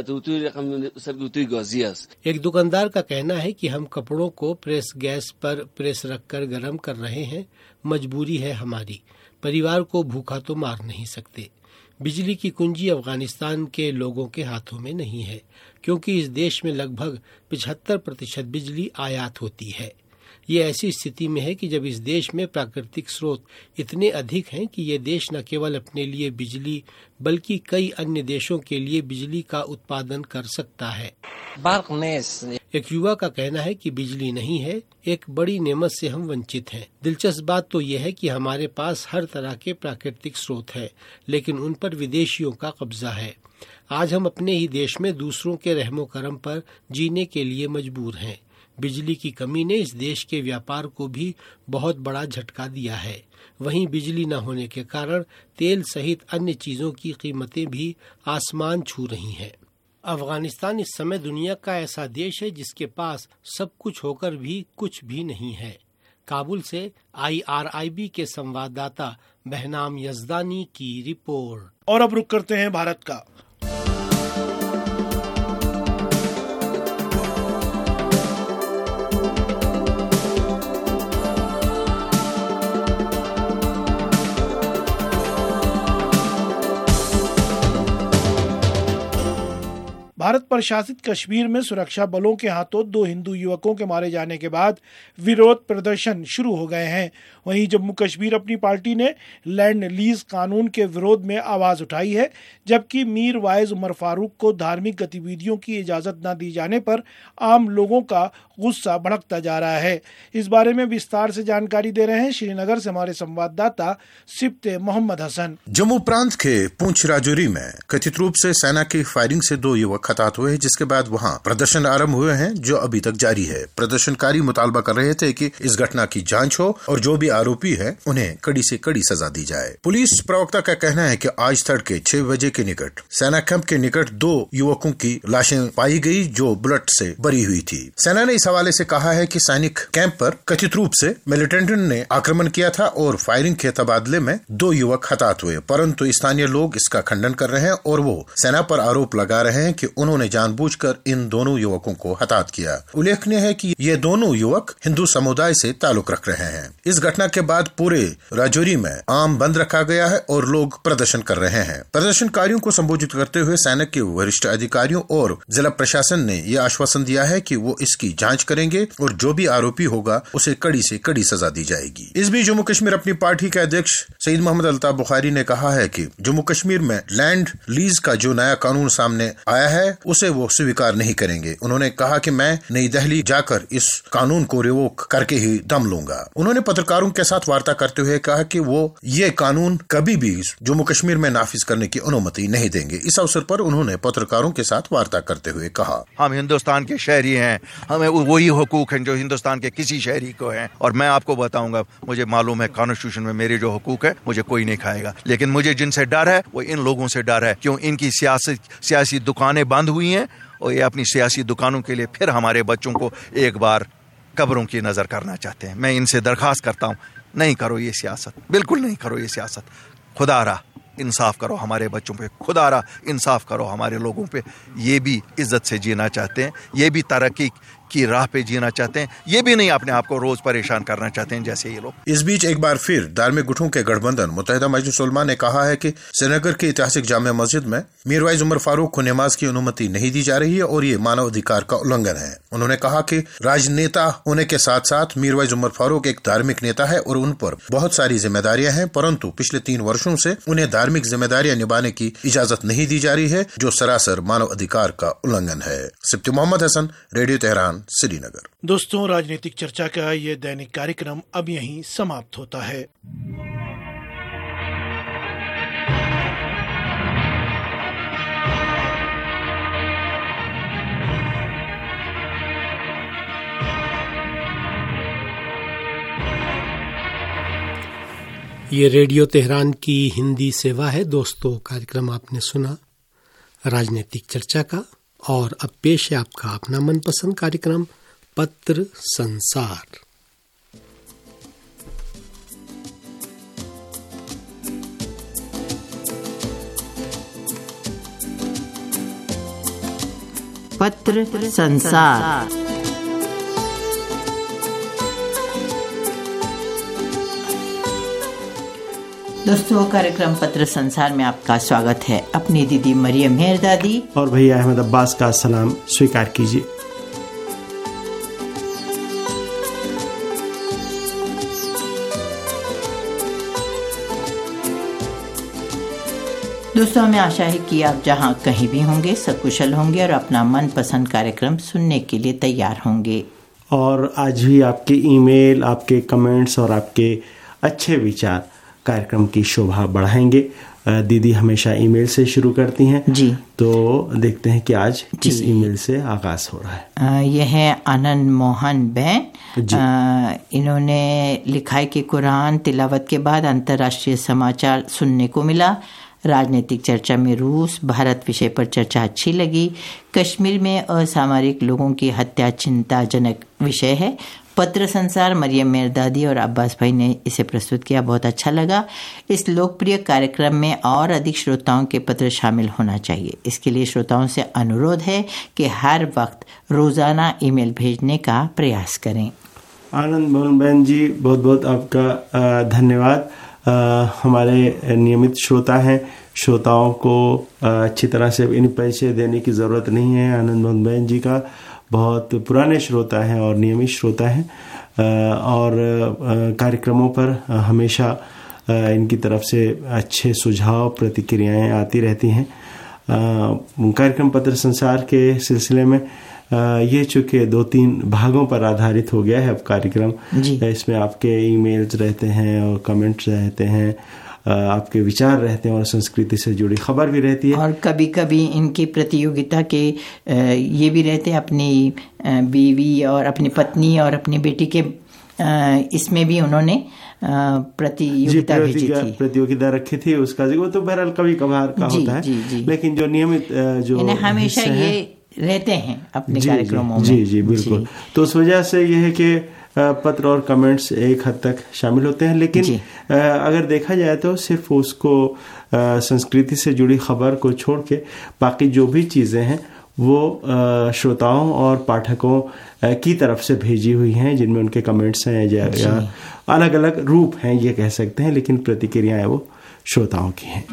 एक दुकानदार का कहना है कि हम कपड़ों को प्रेस गैस पर प्रेस रखकर गर्म कर रहे हैं। मजबूरी है हमारी, परिवार को भूखा तो मार नहीं सकते। बिजली की कुंजी अफगानिस्तान के लोगों के हाथों में नहीं है क्योंकि इस देश में लगभग 75% बिजली आयात होती है। ये ऐसी स्थिति में है कि जब इस देश में प्राकृतिक स्रोत इतने अधिक हैं कि ये देश न केवल अपने लिए बिजली बल्कि कई अन्य देशों के लिए बिजली का उत्पादन कर सकता है। एक युवा का कहना है कि बिजली नहीं है, एक बड़ी नेमत से हम वंचित हैं। दिलचस्प बात तो यह है कि हमारे पास हर तरह के प्राकृतिक स्रोत है लेकिन उन पर विदेशियों का कब्जा है। आज हम अपने ही देश में दूसरों के रहमो करम पर जीने के लिए मजबूर हैं। बिजली की कमी ने इस देश के व्यापार को भी बहुत बड़ा झटका दिया है। वहीं बिजली न होने के कारण तेल सहित अन्य चीजों की कीमतें भी आसमान छू रही हैं। अफगानिस्तान इस समय दुनिया का ऐसा देश है जिसके पास सब कुछ होकर भी कुछ भी नहीं है। काबुल से IRIB के संवाददाता बहनाम यजदानी की रिपोर्ट। और अब रुक करते हैं भारत का। भारत प्रशासित कश्मीर में सुरक्षा बलों के हाथों 2 हिंदू युवकों के मारे जाने के बाद विरोध प्रदर्शन शुरू हो गए हैं। वहीं जम्मू कश्मीर अपनी पार्टी ने लैंड लीज कानून के विरोध में आवाज उठाई है, जबकि मीर वाइज उमर फारूक को धार्मिक गतिविधियों की इजाजत न दी जाने पर आम लोगों का गुस्सा भड़कता जा रहा है। इस बारे में विस्तार से जानकारी दे रहे हैं श्रीनगर से हमारे संवाददाता सिप्ते मोहम्मद हसन। जम्मू प्रांत के पूंछ राजौरी में कथित रूप से सेना की फायरिंग से 2 युवक हताहत हुए, जिसके बाद वहां प्रदर्शन आरंभ हुए हैं जो अभी तक जारी है। प्रदर्शनकारी मुतालबा कर रहे थे कि इस घटना की जांच हो और जो भी आरोपी है उन्हें कड़ी से कड़ी सजा दी जाए। पुलिस प्रवक्ता का कहना है कि आज तड़के 6 बजे के निकट सेना कैंप के निकट 2 युवकों की लाशें पाई गई जो बुलेट से भरी हुई थी। सेना ने इस हवाले से कहा है कि सैनिक कैंप पर कथित रूप से मिलिटेंट ने आक्रमण किया था और फायरिंग के तबादले में 2 युवक हताहत हुए, परंतु स्थानीय लोग इसका खंडन कर रहे हैं और वो सेना पर आरोप लगा रहे हैं कि उन्होंने जानबूझकर इन दोनों युवकों को हताहत किया। उल्लेखनीय है कि ये दोनों युवक हिंदू समुदाय से ताल्लुक रख रहे हैं। इस घटना के बाद पूरे राजौरी में आम बंद रखा गया है और लोग प्रदर्शन कर रहे हैं। प्रदर्शनकारियों को संबोधित करते हुए सेना के वरिष्ठ अधिकारियों और जिला प्रशासन ने यह आश्वासन दिया है कि वो इसकी जांच करेंगे और जो भी आरोपी होगा उसे कड़ी से कड़ी सजा दी जाएगी। इस बीच जम्मू कश्मीर अपनी पार्टी के अध्यक्ष सईद मोहम्मद अल्ताफ बुखारी ने कहा है कि जम्मू कश्मीर में लैंड लीज का जो नया कानून सामने आया है उसे वो स्वीकार नहीं करेंगे। उन्होंने कहा कि मैं नई दिल्ली जाकर इस कानून को रिवोक करके ही दम लूंगा। उन्होंने पत्रकारों के साथ वार्ता करते हुए कहा कि वो ये कानून कभी भी जम्मू कश्मीर में नाफिज करने की अनुमति नहीं देंगे। इस अवसर पर उन्होंने पत्रकारों के साथ वार्ता करते हुए कहा, हम हिंदुस्तान के शहरी हैं, हमें वही हुकूक हैं जो हिंदुस्तान के किसी शहरी को हैं। और मैं आपको बताऊंगा, मुझे मालूम है कॉन्स्टिट्यूशन में मेरे जो हुकूक है मुझे कोई नहीं खाएगा, लेकिन मुझे जिनसे डर है वो इन लोगों से डर है। क्यों? इनकी सियासी दुकानें बंद हुई हैं और ये अपनी सियासी दुकानों के लिए फिर हमारे बच्चों को एक बार कब्रों की नजर करना चाहते हैं। मैं इनसे दरखास्त करता हूँ, नहीं करो ये सियासत, बिल्कुल नहीं करो ये सियासत। खुदारा इंसाफ करो हमारे बच्चों पे, खुदारा इंसाफ करो हमारे लोगों पे। ये भी इज्जत से जीना चाहते हैं, ये भी तरक्की की राह पे जीना चाहते हैं, ये भी नहीं अपने आप को रोज परेशान करना चाहते हैं जैसे ये लोग। इस बीच एक बार फिर धार्मिक गुटों के गठबंधन मुत्तहिदा मजलिस उलमा ने कहा है कि श्रीनगर की ऐतिहासिक जामिया मस्जिद में मीरवाइज उमर फारूक को नमाज की अनुमति नहीं दी जा रही है और ये मानव अधिकार का उल्लंघन है। उन्होंने कहा कि राजनेता होने के साथ साथ मीरवाइज उमर फारूक एक धार्मिक नेता है और उन पर बहुत सारी जिम्मेदारियां हैं, परंतु पिछले 3 वर्षों से उन्हें धार्मिक जिम्मेदारियां निभाने की इजाजत नहीं दी जा रही है, जो सरासर मानव अधिकार का उल्लंघन है। Sibti Mohammad Hasan, radio Tehran, Srinagar. दोस्तों, राजनीतिक चर्चा का ये दैनिक कार्यक्रम अब यहीं समाप्त होता है। ये रेडियो तेहरान की हिंदी सेवा है। दोस्तों, कार्यक्रम आपने सुना राजनीतिक चर्चा का, और अब पेश है आपका अपना मनपसंद कार्यक्रम पत्र संसार। पत्र संसार। दोस्तों, कार्यक्रम पत्र संसार में आपका स्वागत है। अपनी दीदी मरियम मेहर दादी और भैया अहमद अब्बास का सलाम स्वीकार कीजिए। दोस्तों, हमें आशा है कि आप जहां कहीं भी होंगे सकुशल होंगे और अपना मनपसंद कार्यक्रम सुनने के लिए तैयार होंगे। और आज भी आपके ईमेल, आपके कमेंट्स और आपके अच्छे विचार कार्यक्रम की शोभा बढ़ाएंगे। दीदी हमेशा ईमेल से शुरू करती हैं जी, तो देखते हैं कि आज किस ईमेल से आगाज हो रहा है। यह है आनंद मोहन बैन। इन्होंने लिखा है कि कुरान तिलावत के बाद अंतर्राष्ट्रीय समाचार सुनने को मिला। राजनीतिक चर्चा में रूस भारत विषय पर चर्चा अच्छी लगी। कश्मीर में असामरिक लोगों की हत्या चिंताजनक विषय है। पत्र संसार मरियम मेहर दादी और अब्बास भाई ने इसे प्रस्तुत किया, बहुत अच्छा लगा। इस लोकप्रिय कार्यक्रम में और अधिक श्रोताओं के पत्र शामिल होना चाहिए। इसके लिए श्रोताओं से अनुरोध है कि हर वक्त रोजाना ईमेल भेजने का प्रयास करें। आनंद मोहन बहन जी, बहुत बहुत आपका धन्यवाद। हमारे नियमित श्रोता हैं। श्रोताओं को अच्छी तरह से इन पैसे देने की ज़रूरत नहीं है। आनंद मोहन बहन जी का बहुत पुराने श्रोता हैं और नियमित श्रोता हैं, और कार्यक्रमों पर हमेशा इनकी तरफ से अच्छे सुझाव प्रतिक्रियाएं आती रहती हैं। कार्यक्रम पत्र संसार के सिलसिले में ये चूँकि 2-3 भागों पर आधारित हो गया है अब कार्यक्रम। इसमें आपके ईमेल्स रहते हैं और कमेंट्स रहते हैं, आपके विचार रहते हैं और संस्कृति से जुड़ी खबर भी रहती है, और कभी कभी इनकी प्रतियोगिता के ये भी रहते हैं। अपनी बीवी और अपनी पत्नी और अपनी बेटी के इसमें भी उन्होंने प्रतियोगिता भेजी थी, प्रतियोगिता रखी थी। उसका वो तो बहरहाल कभी कभार का होता है, लेकिन जो नियमित जो हमेशा ये रहते हैं अपने कार्यक्रमों में। जी बिल्कुल। तो उस वजह से यह है कि पत्र और कमेंट्स एक हद तक शामिल होते हैं, लेकिन अगर देखा जाए तो सिर्फ उसको संस्कृति से जुड़ी खबर को छोड़ के बाकी जो भी चीज़ें हैं वो श्रोताओं और पाठकों की तरफ से भेजी हुई हैं, जिनमें उनके कमेंट्स हैं या अलग अलग रूप हैं ये कह सकते हैं, लेकिन प्रतिक्रियाएं वो श्रोताओं की हैं।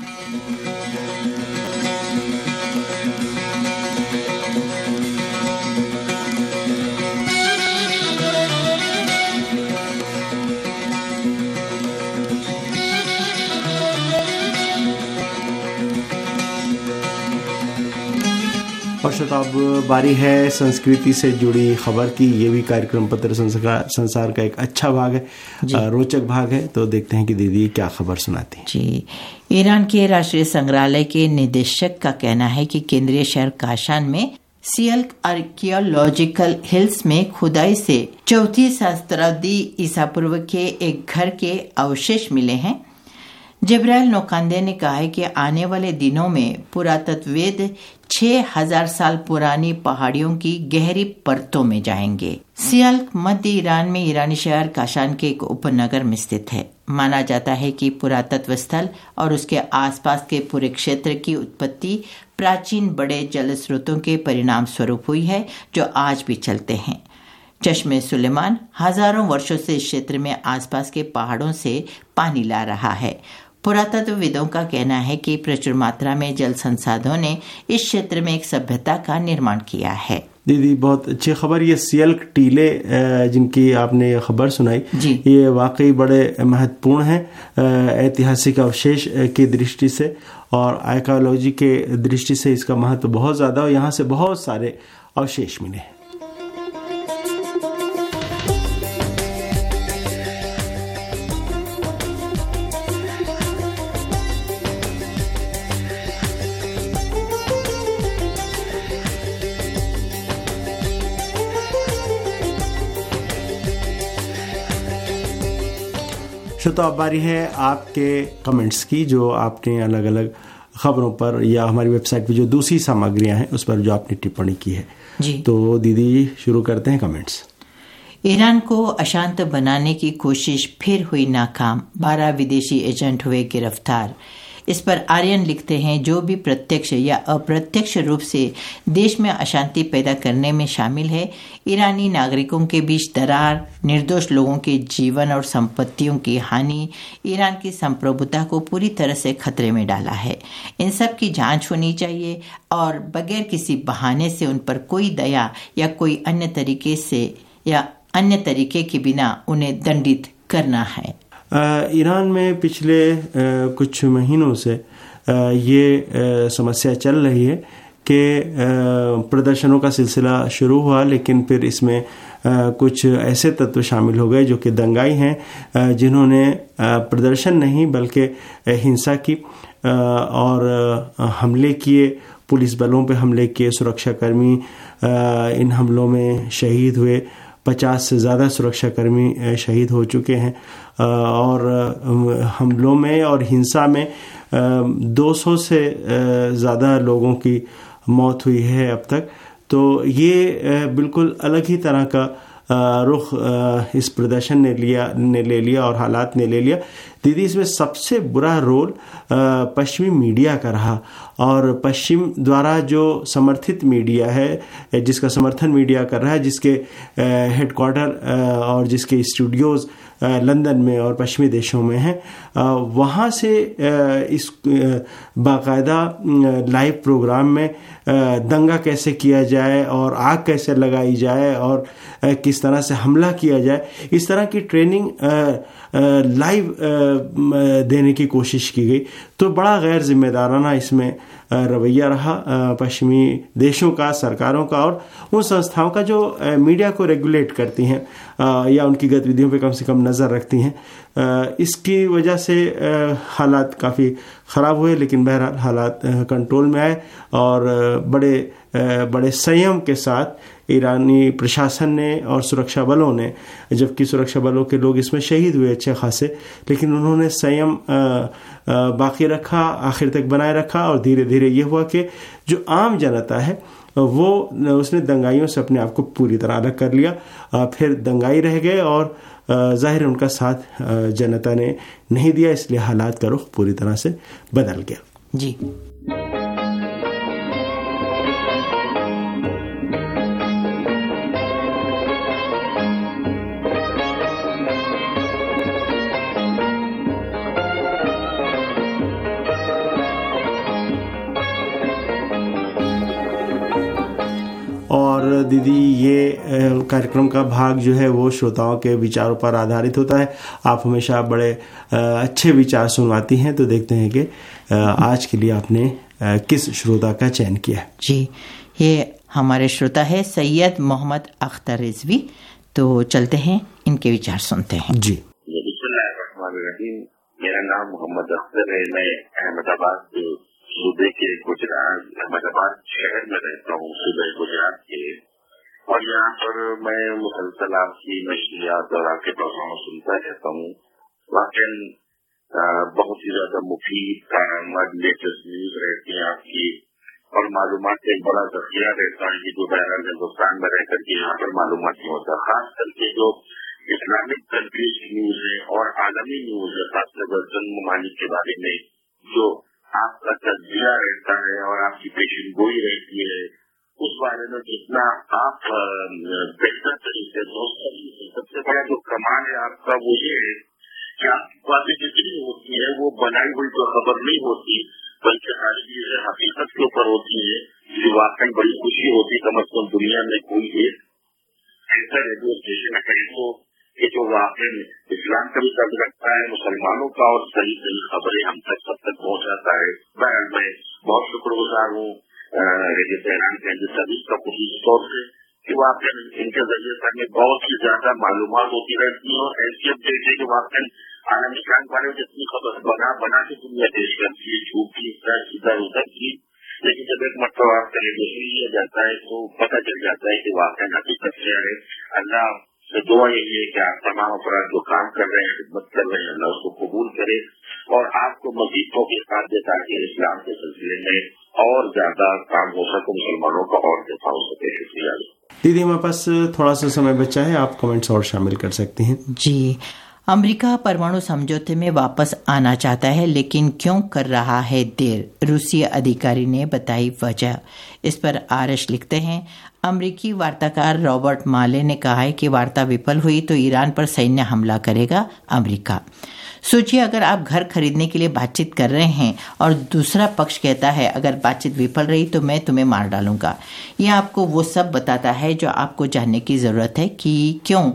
और शताब बारी है संस्कृति से जुड़ी खबर की। ये भी कार्यक्रम पत्र संसार का एक अच्छा भाग है, रोचक भाग है। तो देखते हैं कि दीदी क्या खबर सुनाती है। जी, ईरान के राष्ट्रीय संग्रहालय के निदेशक का कहना है कि केंद्रीय शहर काशान में सियल आर्कियोलॉजिकल हिल्स में खुदाई से 4वीं सहस्त्राब्दी ईसा पूर्व के एक घर के अवशेष मिले हैं। जिब्राइल नौकांदे ने कहा है कि आने वाले दिनों में पुरातत्ववेद 6000 साल पुरानी पहाड़ियों की गहरी परतों में जाएंगे। सियाल्क मध्य ईरान में ईरानी शहर काशान के एक उपनगर में स्थित है। माना जाता है कि पुरातत्व स्थल और उसके आसपास के पूरे क्षेत्र की उत्पत्ति प्राचीन बड़े जल स्रोतों के परिणाम स्वरूप हुई है जो आज भी चलते हैं। चश्मे सुलेमान हजारों वर्षों से इस क्षेत्र में आसपास के पहाड़ों से पानी ला रहा है। पुरातत्वविदों का कहना है कि प्रचुर मात्रा में जल संसाधनों ने इस क्षेत्र में एक सभ्यता का निर्माण किया है। दीदी बहुत अच्छी खबर, ये सिल्क टीले जिनकी आपने ये खबर सुनाई, ये वाकई बड़े महत्वपूर्ण हैं ऐतिहासिक अवशेष की दृष्टि से और आर्कियोलॉजी के दृष्टि से इसका महत्व बहुत ज़्यादा और यहाँ से बहुत सारे अवशेष मिले हैं। तो अब बारी है आपके कमेंट्स की, जो आपने अलग अलग खबरों पर या हमारी वेबसाइट पे जो दूसरी सामग्रियां हैं उस पर जो आपने टिप्पणी की है जी। तो दीदी शुरू करते हैं कमेंट्स। ईरान को अशांत बनाने की कोशिश फिर हुई नाकाम, 12 विदेशी एजेंट हुए गिरफ्तार। इस पर आर्यन लिखते हैं, जो भी प्रत्यक्ष या अप्रत्यक्ष रूप से देश में अशांति पैदा करने में शामिल है, ईरानी नागरिकों के बीच दरार, निर्दोष लोगों के जीवन और संपत्तियों की हानि, ईरान की संप्रभुता को पूरी तरह से खतरे में डाला है। इन सब की जांच होनी चाहिए और बगैर किसी बहाने से उन पर कोई दया या कोई अन्य तरीके के बिना उन्हें दंडित करना है। ईरान में पिछले कुछ महीनों से ये समस्या चल रही है कि प्रदर्शनों का सिलसिला शुरू हुआ, लेकिन फिर इसमें कुछ ऐसे तत्व शामिल हो गए जो कि दंगाई हैं, जिन्होंने प्रदर्शन नहीं बल्कि हिंसा की और हमले किए, पुलिस बलों पे हमले किए, सुरक्षाकर्मी इन हमलों में शहीद हुए, 50 से ज़्यादा सुरक्षाकर्मी शहीद हो चुके हैं और हमलों में और हिंसा में 200 से ज़्यादा लोगों की मौत हुई है अब तक। तो ये बिल्कुल अलग ही तरह का रुख इस प्रदर्शन ने ले लिया और हालात ने ले लिया। दीदी, इसमें सबसे बुरा रोल पश्चिमी मीडिया का रहा और पश्चिम द्वारा जो समर्थित मीडिया है, जिसका समर्थन मीडिया कर रहा है, जिसके हेडक्वार्टर और जिसके स्टूडियोज़ लंदन में और पश्चिमी देशों में हैं, वहाँ से इस बाकायदा लाइव प्रोग्राम में दंगा कैसे किया जाए और आग कैसे लगाई जाए और किस तरह से हमला किया जाए, इस तरह की ट्रेनिंग लाइव देने की कोशिश की गई। तो बड़ा गैर जिम्मेदाराना इसमें रवैया रहा पश्चिमी देशों का, सरकारों का और उन संस्थाओं का जो मीडिया को रेगुलेट करती हैं या उनकी गतिविधियों पे कम से कम नज़र रखती हैं। इसकी वजह से हालात काफ़ी ख़राब हुए, लेकिन बहरहाल हालात कंट्रोल में आए और बड़े संयम के साथ ईरानी प्रशासन ने और सुरक्षा बलों ने, जबकि सुरक्षा बलों के लोग इसमें शहीद हुए अच्छे खासे, लेकिन उन्होंने संयम बाकी रखा, आखिर तक बनाए रखा और धीरे धीरे ये हुआ कि जो आम जनता है वो उसने दंगाइयों से अपने आप को पूरी तरह अलग कर लिया। फिर दंगाई रह गए और जाहिर उनका साथ जनता ने नहीं दिया, इसलिए हालात का रुख पूरी तरह से बदल गया जी। और दीदी, ये कार्यक्रम का भाग जो है वो श्रोताओं के विचारों पर आधारित होता है। आप हमेशा बड़े अच्छे विचार सुनवाती हैं, तो देखते हैं कि आज के लिए आपने किस श्रोता का चयन किया है। जी, ये हमारे श्रोता है सैयद मोहम्मद अख्तर रिजवी। तो चलते हैं, इनके विचार सुनते हैं जी। मेरा नाम मोहम्मद अख्तर है। मैं अहमदाबाद सूबे के गुजरात, अहमदाबाद शहर में रहता हूँ, सूबे गुजरात के। और यहाँ पर मैं मुसलसल आपकी नशरियात और आपके प्रोग्राम सुनता रहता हूँ। वाकई बहुत ही ज्यादा मुफीद, कारआमद, लेटेस्ट न्यूज रहती है आपकी और मालूमात का एक बड़ा जखीरा रहता है कि जो बहरहाल हिंदुस्तान में रह करके यहाँ पर मालूमात नहीं होता। खास करके जो इस्लामिक कंट्रीज न्यूज है और आलमी न्यूज है, खासकर जंग ममालिक के बारे में जो आपका तजजिया रहता है और आपकी पेशन गोई रहती है, उस बारे में जितना आप बेहतर तरीके से, सबसे बड़ा जो कमाल है आपका वो ये है कि आपकी बातें जितनी होती है वो बनाई हुई तो खबर नहीं होती, बल्कि हाजिर हकीकत के ऊपर होती है। जो वाकई बड़ी खुशी होती, कम अज कम दुनिया में कोई एक ऐसा रेडियो स्टेशन है तो कि जो वाकई इस्लाम का भी दर्द रखता है, मुसलमानों का, और सही सही खबरें हम तक सब तक पहुँचाता है। बहरहाल मैं बहुत शुक्रगुजार हूँ रेडियो तेहरान के सभी का खुशी तौर से कि वाकई इनके जरिए से हमें बहुत ही ज्यादा मालूमात होती रहती है और ऐसी अपडेट है कि वाकई आलमी कान वाले जितनी खबर बना के दुनिया पेश करती है, झूठी इधर उधर की, लेकिन जब एक मतलब आपका रेडियो सुन लिया जाता है तो पता चल जाता है कि वाकई हकीकत क्या है। अल्लाह से दुआ यही है कि आप तमाम अफराद जो काम कर रहे हैं, खिदमत कर रहे हैं, अल्लाह उसको कबूल करे और आपको मजीद तौफीक दे ताकि इस्लाम के सिलसिले में और ज्यादा काम हो सके, मुसलमानों का और दिफा हो सके। शुक्रिया दीदी, हमारे पास थोड़ा सा समय बचा है, आप कमेंट्स और शामिल कर सकती हैं। जी, अमेरिका परमाणु समझौते में वापस आना चाहता है, लेकिन क्यों कर रहा है देर? रूसी अधिकारी ने बताई वजह। इस पर आरएस लिखते हैं, अमेरिकी वार्ताकार रॉबर्ट माले ने कहा है कि वार्ता विफल हुई तो ईरान पर सैन्य हमला करेगा अमेरिका। सोचिए, अगर आप घर खरीदने के लिए बातचीत कर रहे हैं और दूसरा पक्ष कहता है अगर बातचीत विफल रही तो मैं तुम्हें मार डालूंगा। यह आपको वो सब बताता है जो आपको जानने की जरूरत है कि क्यों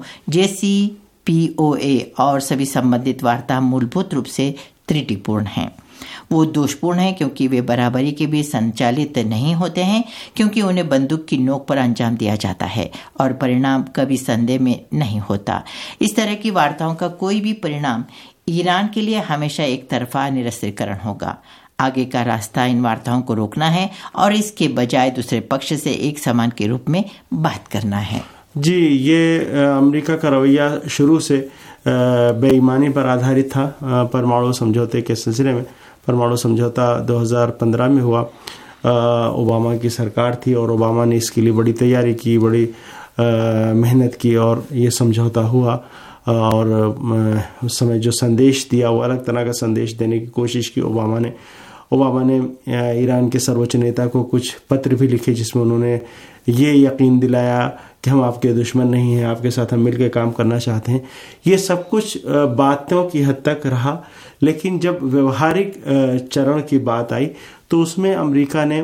JCPOA और सभी संबंधित वार्ता मूलभूत रूप से त्रुटिपूर्ण हैं। वो दोषपूर्ण हैं क्योंकि वे बराबरी के बीच संचालित नहीं होते हैं, क्योंकि उन्हें बंदूक की नोक पर अंजाम दिया जाता है और परिणाम कभी संदेह में नहीं होता। इस तरह की वार्ताओं का कोई भी परिणाम ईरान के लिए हमेशा एक तरफा निरस्त्रीकरण होगा। आगे का रास्ता इन वार्ताओं को रोकना है और इसके बजाय दूसरे पक्ष से एक समान के रूप में बात करना है। जी, ये अमेरिका का रवैया शुरू से बेईमानी पर आधारित था। परमाणु समझौते के सिलसिले में, परमाणु समझौता 2015 में हुआ। ओबामा की सरकार थी और ओबामा ने इसके लिए बड़ी तैयारी की, बड़ी मेहनत की और ये समझौता हुआ। और उस समय जो संदेश दिया वो अलग तरह का संदेश देने की कोशिश की ओबामा ने ईरान के सर्वोच्च नेता को कुछ पत्र भी लिखे जिसमें उन्होंने ये यकीन दिलाया कि हम आपके दुश्मन नहीं हैं, आपके साथ हम मिलकर काम करना चाहते हैं। ये सब कुछ बातों की हद तक रहा, लेकिन जब व्यवहारिक चरण की बात आई तो उसमें अमेरिका ने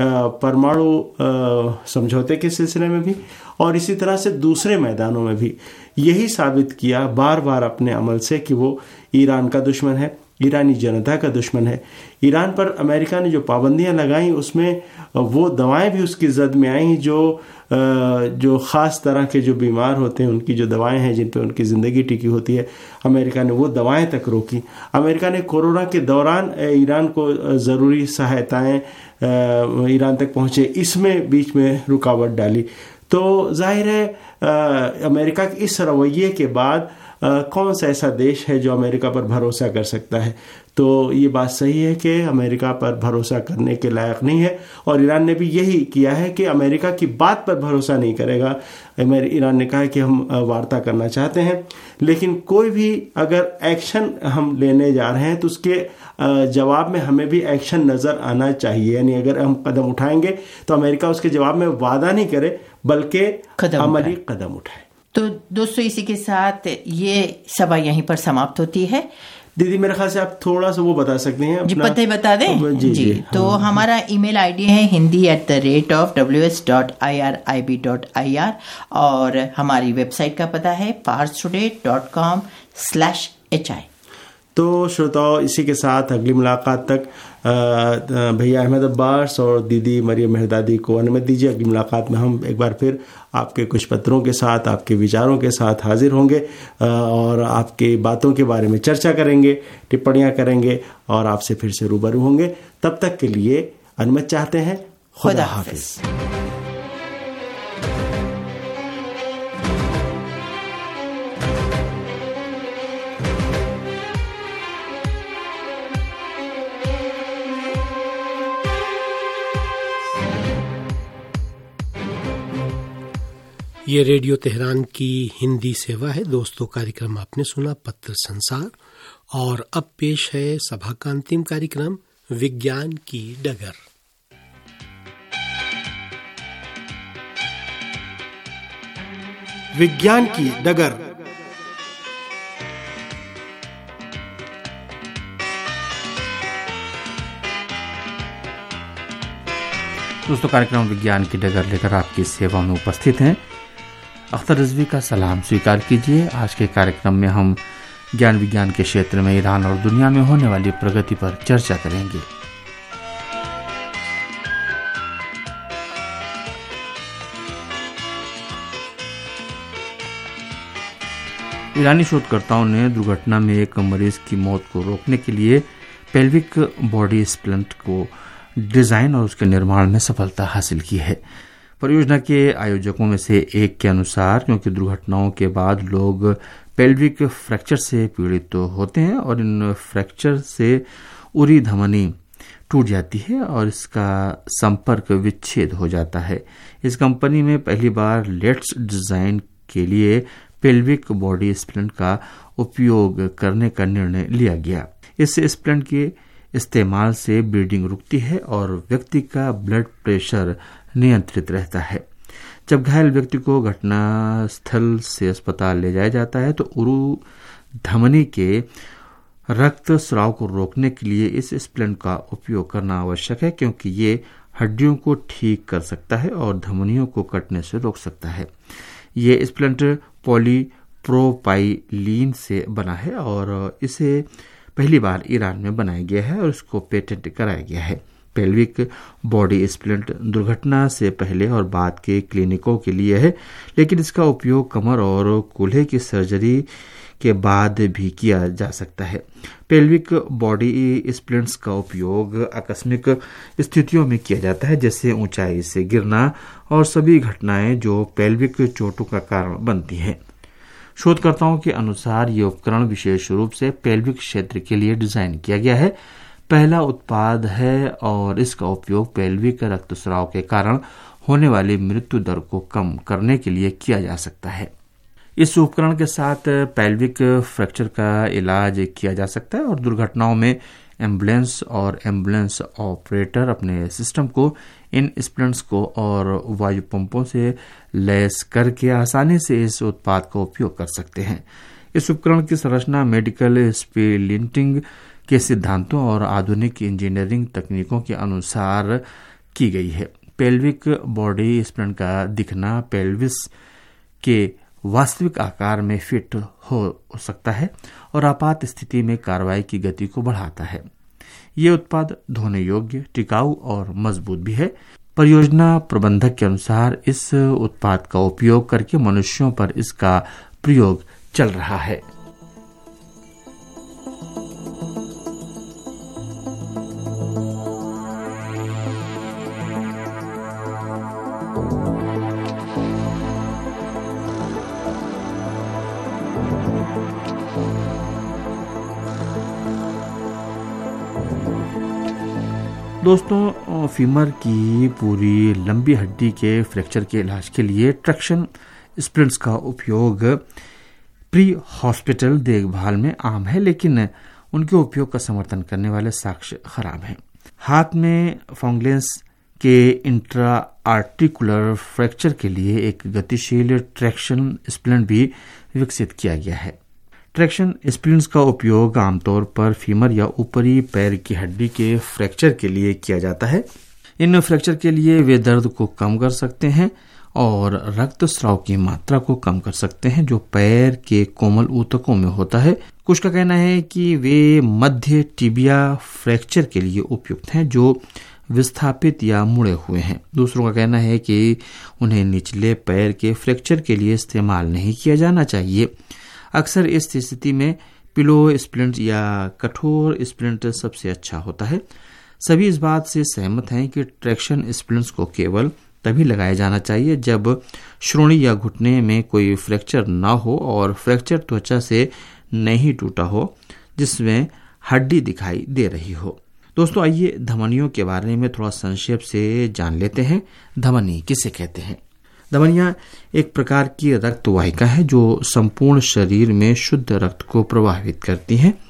परमाणु समझौते के सिलसिले में भी और इसी तरह से दूसरे मैदानों में भी यही साबित किया बार बार अपने अमल से कि वो ईरान का दुश्मन है, ईरानी जनता का दुश्मन है। ईरान पर अमेरिका ने जो पाबंदियां लगाई उसमें वो दवाएं भी उसकी जद में आई जो ख़ास तरह के जो बीमार होते हैं उनकी जो दवाएं हैं जिन पे उनकी ज़िंदगी टिकी होती है, अमेरिका ने वो दवाएं तक रोकी। अमेरिका ने कोरोना के दौरान ईरान को ज़रूरी सहायताएं ईरान तक पहुँचे, इसमें बीच में रुकावट डाली। तो जाहिर है अमेरिका के इस रवैये के बाद कौन सा ऐसा देश है जो अमेरिका पर भरोसा कर सकता है? तो ये बात सही है कि अमेरिका पर भरोसा करने के लायक नहीं है और ईरान ने भी यही किया है कि अमेरिका की बात पर भरोसा नहीं करेगा। ईरान ने कहा कि हम वार्ता करना चाहते हैं, लेकिन कोई भी अगर एक्शन हम लेने जा रहे हैं तो उसके जवाब में हमें भी एक्शन नज़र आना चाहिए। यानी अगर हम कदम उठाएंगे तो अमेरिका उसके जवाब में वादा नहीं करे बल्कि अमली कदम उठाए। तो दोस्तों, इसी के साथ ये सभा यहीं पर समाप्त होती है। दीदी, मेरे ख्याल से आप थोड़ा सा वो बता सकते हैं जी, पता ही बता दें। जी, तो हमारा ईमेल आईडी है hindi@ws.irib.ir और हमारी वेबसाइट का पता है parstoday.com/hi। तो श्रोताओं, इसी के साथ अगली मुलाकात तक भैया अहमद अब्बास और दीदी मरियम मेहरदादी को अनुमति दीजिए। अगली मुलाकात में हम एक बार फिर आपके कुछ पत्रों के साथ, आपके विचारों के साथ हाजिर होंगे और आपकी बातों के बारे में चर्चा करेंगे, टिप्पणियां करेंगे और आपसे फिर से रूबरू होंगे। तब तक के लिए अनुमति चाहते हैं। खुदा हाफिज। ये रेडियो तेहरान की हिंदी सेवा है। दोस्तों, कार्यक्रम आपने सुना पत्र संसार और अब पेश है सभा का अंतिम कार्यक्रम विज्ञान की डगर। विज्ञान की डगर। दोस्तों, कार्यक्रम विज्ञान की डगर लेकर आपकी सेवा में उपस्थित हैं। अख्तर रिजवी का सलाम स्वीकार कीजिए। आज के कार्यक्रम में हम ज्ञान विज्ञान के क्षेत्र में ईरान और दुनिया में होने वाली प्रगति पर चर्चा करेंगे। ईरानी शोधकर्ताओं ने दुर्घटना में एक मरीज की मौत को रोकने के लिए पेल्विक बॉडी स्प्लिंट को डिजाइन और उसके निर्माण में सफलता हासिल की है। परियोजना के आयोजकों में से एक के अनुसार, क्योंकि दुर्घटनाओं के बाद लोग पेल्विक फ्रैक्चर से पीड़ित तो होते हैं और इन फ्रैक्चर से उरी धमनी टूट जाती है और इसका संपर्क विच्छेद हो जाता है। इस कंपनी में पहली बार लेट्स डिजाइन के लिए पेल्विक बॉडी स्प्लिंट का उपयोग करने का निर्णय लिया गया। इस स्प्लिंट के इस्तेमाल से ब्लीडिंग रुकती है और व्यक्ति का ब्लड प्रेशर नियंत्रित रहता है। जब घायल व्यक्ति को घटना स्थल से अस्पताल ले जाया जाता है तो उरु धमनी के रक्त स्राव को रोकने के लिए इस स्प्लिंट का उपयोग करना आवश्यक है, क्योंकि ये हड्डियों को ठीक कर सकता है और धमनियों को कटने से रोक सकता है। ये स्प्लिंट पॉलीप्रोपाइलीन से बना है और इसे पहली बार ईरान में बनाया गया है और इसको पेटेंट कराया गया है। पेल्विक बॉडी स्प्लिंट दुर्घटना से पहले और बाद के क्लिनिकों के लिए है, लेकिन इसका उपयोग कमर और कूल्हे की सर्जरी के बाद भी किया जा सकता है। पेल्विक बॉडी स्प्लिंट्स का उपयोग आकस्मिक स्थितियों में किया जाता है, जैसे ऊंचाई से गिरना और सभी घटनाएं जो पेल्विक चोटों का कारण बनती हैं। शोधकर्ताओं के अनुसार ये उपकरण विशेष रूप से पेल्विक क्षेत्र के लिए डिजाइन किया गया है। पहला उत्पाद है और इसका उपयोग पेल्विक रक्तस्राव के कारण होने वाली मृत्यु दर को कम करने के लिए किया जा सकता है। इस उपकरण के साथ पेल्विक फ्रैक्चर का इलाज किया जा सकता है और दुर्घटनाओं में एम्बुलेंस और एम्बुलेंस ऑपरेटर अपने सिस्टम को इन स्प्लिंट्स को और वायु पंपों से लैस करके आसानी से इस उत्पाद का उपयोग कर सकते हैं। इस उपकरण की संरचना मेडिकल स्प्लिंटिंग के सिद्धांतों और आधुनिक इंजीनियरिंग तकनीकों के अनुसार की गई है। पेल्विक बॉडी स्प्लिंट का दिखना पेल्विस के वास्तविक आकार में फिट हो सकता है और आपात स्थिति में कार्रवाई की गति को बढ़ाता है। ये उत्पाद धोने योग्य, टिकाऊ और मजबूत भी है। परियोजना प्रबंधक के अनुसार इस उत्पाद का उपयोग करके मनुष्यों पर इसका प्रयोग चल रहा है। दोस्तों, फीमर की पूरी लंबी हड्डी के फ्रैक्चर के इलाज के लिए ट्रैक्शन स्प्लिंट्स का उपयोग प्री हॉस्पिटल देखभाल में आम है, लेकिन उनके उपयोग का समर्थन करने वाले साक्ष्य खराब हैं। हाथ में फॉन्गलेंस के इंट्रा आर्टिकुलर फ्रैक्चर के लिए एक गतिशील ट्रैक्शन स्प्लिंट भी विकसित किया गया है। ट्रैक्शन स्प्लिंट्स का उपयोग आमतौर पर फीमर या ऊपरी पैर की हड्डी के फ्रैक्चर के लिए किया जाता है। इन फ्रैक्चर के लिए वे दर्द को कम कर सकते हैं और रक्तस्राव की मात्रा को कम कर सकते हैं, जो पैर के कोमल ऊतकों में होता है। कुछ का कहना है कि वे मध्य टिबिया फ्रैक्चर के लिए उपयुक्त हैं, जो विस्थापित या मुड़े हुए हैं। दूसरों का कहना है कि उन्हें निचले पैर के फ्रैक्चर के लिए इस्तेमाल नहीं किया जाना चाहिए। अक्सर इस स्थिति में पिलो स्प्लिंट या कठोर स्प्लिंट सबसे अच्छा होता है। सभी इस बात से सहमत हैं कि ट्रैक्शन स्प्लिंट्स को केवल तभी लगाया जाना चाहिए जब श्रोणी या घुटने में कोई फ्रैक्चर ना हो और फ्रैक्चर त्वचा से नहीं टूटा हो जिसमें हड्डी दिखाई दे रही हो। दोस्तों, आइए धमनियों के बारे में थोड़ा संक्षेप से जान लेते हैं। धमनी किसे कहते हैं? धमनियां एक प्रकार की रक्त वाहिका है जो संपूर्ण शरीर में शुद्ध रक्त को प्रवाहित करती हैं।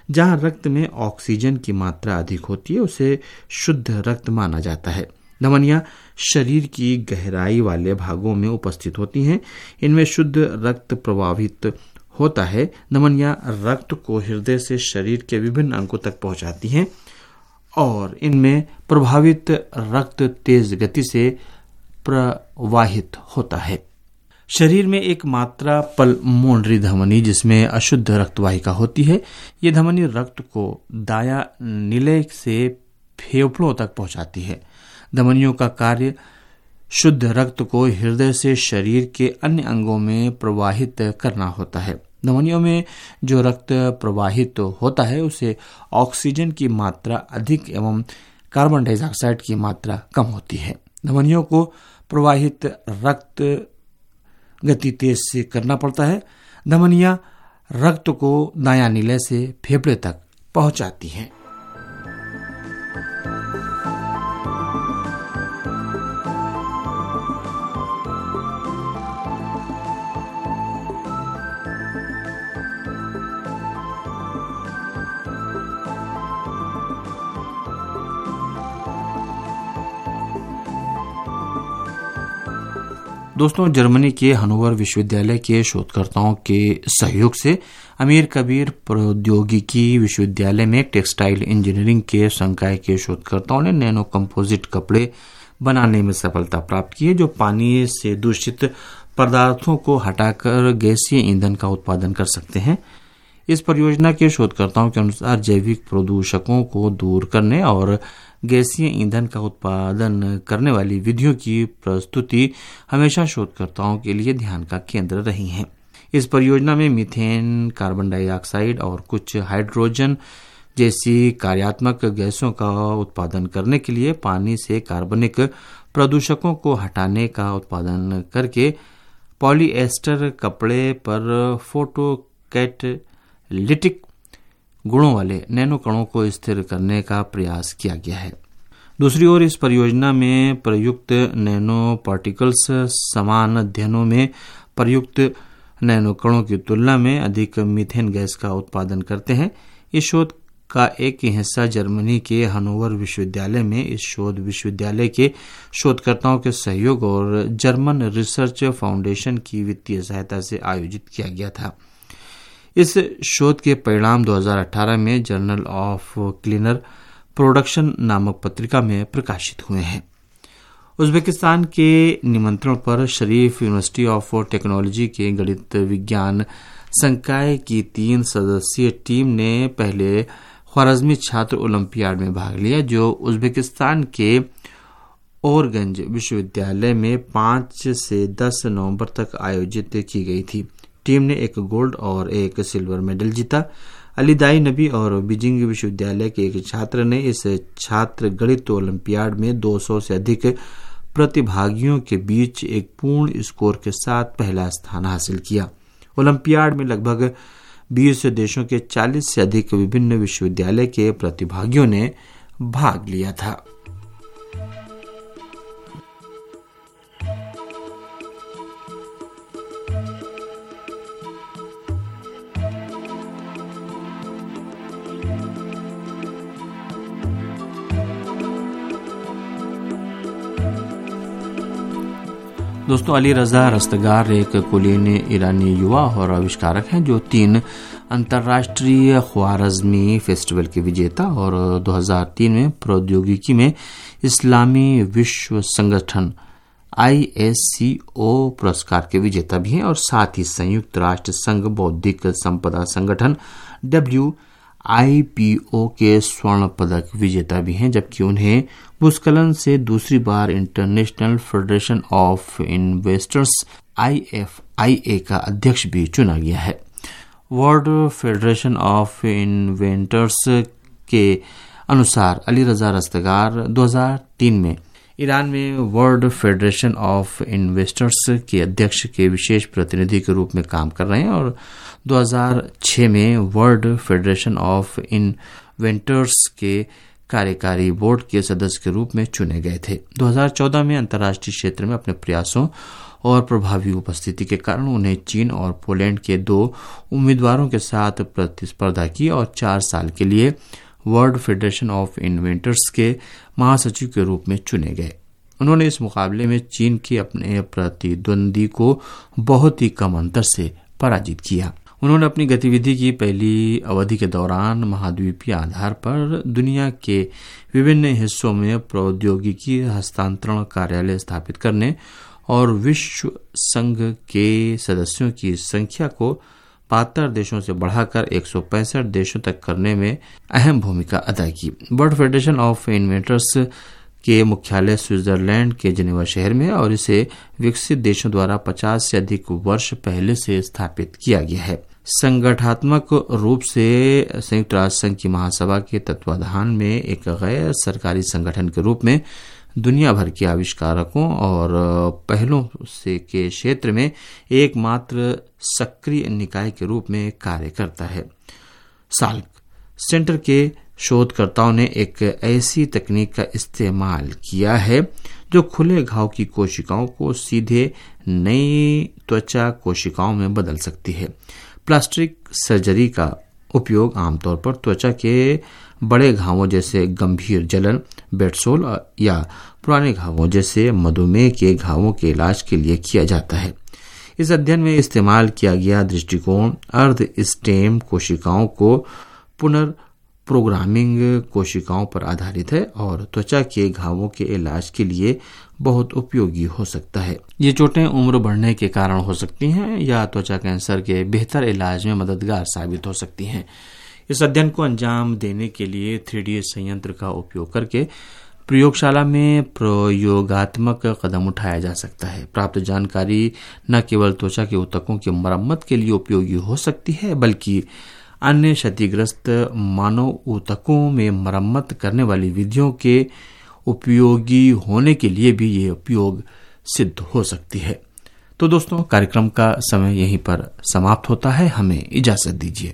जहां रक्त में ऑक्सीजन की मात्रा अधिक होती है उसे शुद्ध रक्त माना जाता है। धमनियां शरीर की गहराई वाले भागों में उपस्थित होती हैं। इनमें शुद्ध रक्त प्रवाहित होता है। धमनियां रक्त को हृदय से शरीर के विभिन्न अंगों तक पहुंचाती हैं और इनमें प्रभावित रक्त तेज गति से प्रवाहित होता है। शरीर में एक मात्रा पल्मोनरी धमनी जिसमें अशुद्ध रक्तवाहिका होती है। ये धमनी रक्त को दायां निलय से फेफड़ों तक पहुंचाती है। धमनियों का कार्य शुद्ध रक्त को हृदय से शरीर के अन्य अंगों में प्रवाहित करना होता है। धमनियों में जो रक्त प्रवाहित होता है उसे ऑक्सीजन की मात्रा अधिक एवं कार्बन डाइऑक्साइड की मात्रा कम होती है। धमनियों को प्रवाहित रक्त गति तेज से करना पड़ता है। धमनियां रक्त को दायां निलय से फेफड़े तक पहुंचाती हैं। दोस्तों, जर्मनी के हनोवर विश्वविद्यालय के शोधकर्ताओं के सहयोग से अमीर कबीर प्रौद्योगिकी विश्वविद्यालय में टेक्सटाइल इंजीनियरिंग के संकाय के शोधकर्ताओं ने नैनो कंपोजिट कपड़े बनाने में सफलता प्राप्त की है, जो पानी से दूषित पदार्थों को हटाकर गैसीय ईंधन का उत्पादन कर सकते हैं। इस परियोजना के शोधकर्ताओं के अनुसार जैविक प्रदूषकों को दूर करने और गैसीय ईंधन का उत्पादन करने वाली विधियों की प्रस्तुति हमेशा शोधकर्ताओं के लिए ध्यान का केंद्र रही है। इस परियोजना में मीथेन, कार्बन डाइऑक्साइड और कुछ हाइड्रोजन जैसी कार्यात्मक गैसों का उत्पादन करने के लिए पानी से कार्बनिक प्रदूषकों को हटाने का उत्पादन करके पॉलीएस्टर कपड़े पर फोटोकैटालिटिक गुणों वाले नैनो कणों को स्थिर करने का प्रयास किया गया है। दूसरी ओर इस परियोजना में प्रयुक्त नैनो पार्टिकल्स समान अध्ययनों में प्रयुक्त नैनो कणों की तुलना में अधिक मीथेन गैस का उत्पादन करते हैं। इस शोध का एक हिस्सा जर्मनी के हनोवर विश्वविद्यालय में इस शोध विश्वविद्यालय के शोधकर्ताओं के सहयोग और जर्मन रिसर्च फाउंडेशन की वित्तीय सहायता से आयोजित किया गया था। इस शोध के परिणाम 2018 में जर्नल ऑफ क्लीनर प्रोडक्शन नामक पत्रिका में प्रकाशित हुए हैं। उज्बेकिस्तान के निमंत्रण पर शरीफ यूनिवर्सिटी ऑफ टेक्नोलॉजी के गणित विज्ञान संकाय की 3 सदस्यीय टीम ने पहले ख्वारज़मी छात्र ओलंपियाड में भाग लिया, जो उज्बेकिस्तान के ओरगंज विश्वविद्यालय में 5 से 10 नवंबर तक आयोजित की गई थी। टीम ने एक गोल्ड और एक सिल्वर मेडल जीता। अलीदाई नबी और बीजिंग विश्वविद्यालय के एक छात्र ने इस छात्र गणित ओलंपियाड में 200 से अधिक प्रतिभागियों के बीच एक पूर्ण स्कोर के साथ पहला स्थान हासिल किया। ओलंपियाड में लगभग 20 देशों के 40 से अधिक विभिन्न विश्वविद्यालय के प्रतिभागियों ने भाग लिया था। दोस्तों, अली रजा रस्तगार एक कुलीन ईरानी युवा और आविष्कारक हैं जो 3 अंतर्राष्ट्रीय ख्वारज़मी फेस्टिवल के विजेता और 2003 में प्रौद्योगिकी में इस्लामी विश्व संगठन ISCO पुरस्कार के विजेता भी हैं और साथ ही संयुक्त राष्ट्र संघ बौद्धिक संपदा संगठन WIPO के स्वर्ण पदक विजेता भी हैं, जबकि उन्हें भूस्खलन से दूसरी बार international federation of investors IFIA का अध्यक्ष भी चुना गया है। वर्ल्ड फेडरेशन ऑफ इन्वेंटर्स के अनुसार अली रजा रस्तगार 2003 में ईरान में वर्ल्ड फेडरेशन ऑफ इन्वेस्टर्स के अध्यक्ष के विशेष प्रतिनिधि के रूप में काम कर रहे हैं और 2006 में वर्ल्ड फेडरेशन ऑफ इन्वेंटर्स के कार्यकारी बोर्ड के सदस्य के रूप में चुने गए थे। 2014 में अंतर्राष्ट्रीय क्षेत्र में अपने प्रयासों और प्रभावी उपस्थिति के कारण उन्हें चीन और पोलैंड के 2 उम्मीदवारों के साथ प्रतिस्पर्धा की और 4 साल के लिए वर्ल्ड फेडरेशन ऑफ इन्वेंटर्स के महासचिव के रूप में चुने गए। उन्होंने इस मुकाबले में चीन के अपने प्रतिद्वंदी को बहुत ही कम अंतर से पराजित किया। उन्होंने अपनी गतिविधि की पहली अवधि के दौरान महाद्वीपीय आधार पर दुनिया के विभिन्न हिस्सों में प्रौद्योगिकी हस्तांतरण कार्यालय स्थापित करने और विश्व संघ के सदस्यों की संख्या को 72 देशों से बढ़ाकर 165 देशों तक करने में अहम भूमिका अदा की। वर्ल्ड फेडरेशन ऑफ इन्वेंटर्स के मुख्यालय स्विट्जरलैंड के जिनेवा शहर में और इसे विकसित देशों द्वारा 50 से अधिक वर्ष पहले से स्थापित किया गया है। संगठनात्मक रूप से संयुक्त राष्ट्र संघ की महासभा के तत्वाधान में एक गैर सरकारी संगठन के रूप में दुनिया भर के आविष्कारकों और पहलों से के क्षेत्र में एकमात्र सक्रिय निकाय के रूप में कार्य करता है। साल्क सेंटर के शोधकर्ताओं ने एक ऐसी तकनीक का इस्तेमाल किया है जो खुले घाव की कोशिकाओं को सीधे नई त्वचा कोशिकाओं में बदल सकती है। प्लास्टिक सर्जरी का उपयोग आमतौर पर त्वचा के बड़े घावों जैसे गंभीर जलन, बेडसोल या पुराने घावों जैसे मधुमेह के घावों के इलाज के लिए किया जाता है। इस अध्ययन में इस्तेमाल किया गया दृष्टिकोण अर्ध स्टेम कोशिकाओं को पुनर्प्रोग्रामिंग कोशिकाओं पर आधारित है और त्वचा के घावों के इलाज के लिए बहुत उपयोगी हो सकता है। ये चोटें उम्र बढ़ने के कारण हो सकती हैं या त्वचा कैंसर के बेहतर इलाज में मददगार साबित हो सकती हैं। इस अध्ययन को अंजाम देने के लिए 3D संयंत्र का उपयोग करके प्रयोगशाला में प्रयोगात्मक कदम उठाया जा सकता है। प्राप्त जानकारी न केवल त्वचा के ऊतकों की मरम्मत के लिए उपयोगी हो सकती है बल्कि अन्य क्षतिग्रस्त मानव ऊतकों में मरम्मत करने वाली विधियों के उपयोगी होने के लिए भी ये उपयोग सिद्ध हो सकती है। तो दोस्तों, कार्यक्रम का समय यहीं पर समाप्त होता है। हमें इजाजत दीजिए।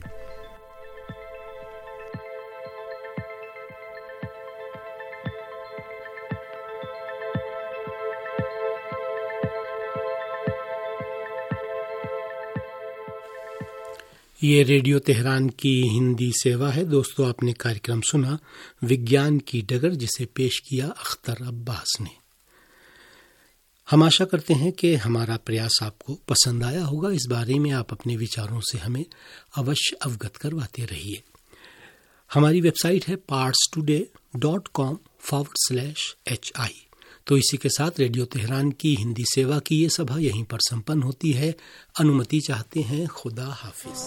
ये रेडियो तेहरान की हिंदी सेवा है। दोस्तों, आपने कार्यक्रम सुना विज्ञान की डगर, जिसे पेश किया अख्तर अब्बास ने। हम आशा करते हैं कि हमारा प्रयास आपको पसंद आया होगा। इस बारे में आप अपने विचारों से हमें अवश्य अवगत करवाते रहिए। हमारी वेबसाइट है parstoday.com/hi। तो इसी के साथ रेडियो तेहरान की हिंदी सेवा की ये सभा यहीं पर संपन्न होती है। अनुमति चाहते हैं। खुदा हाफिज।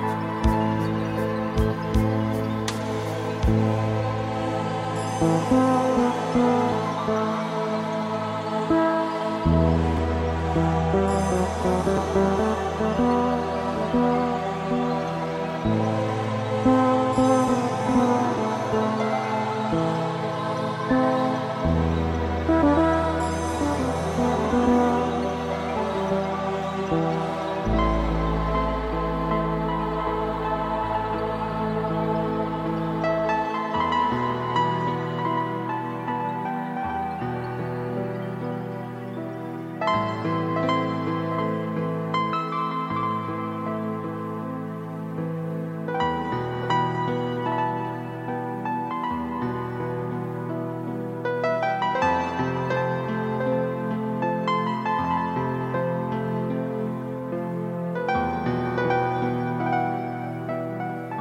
Thank you.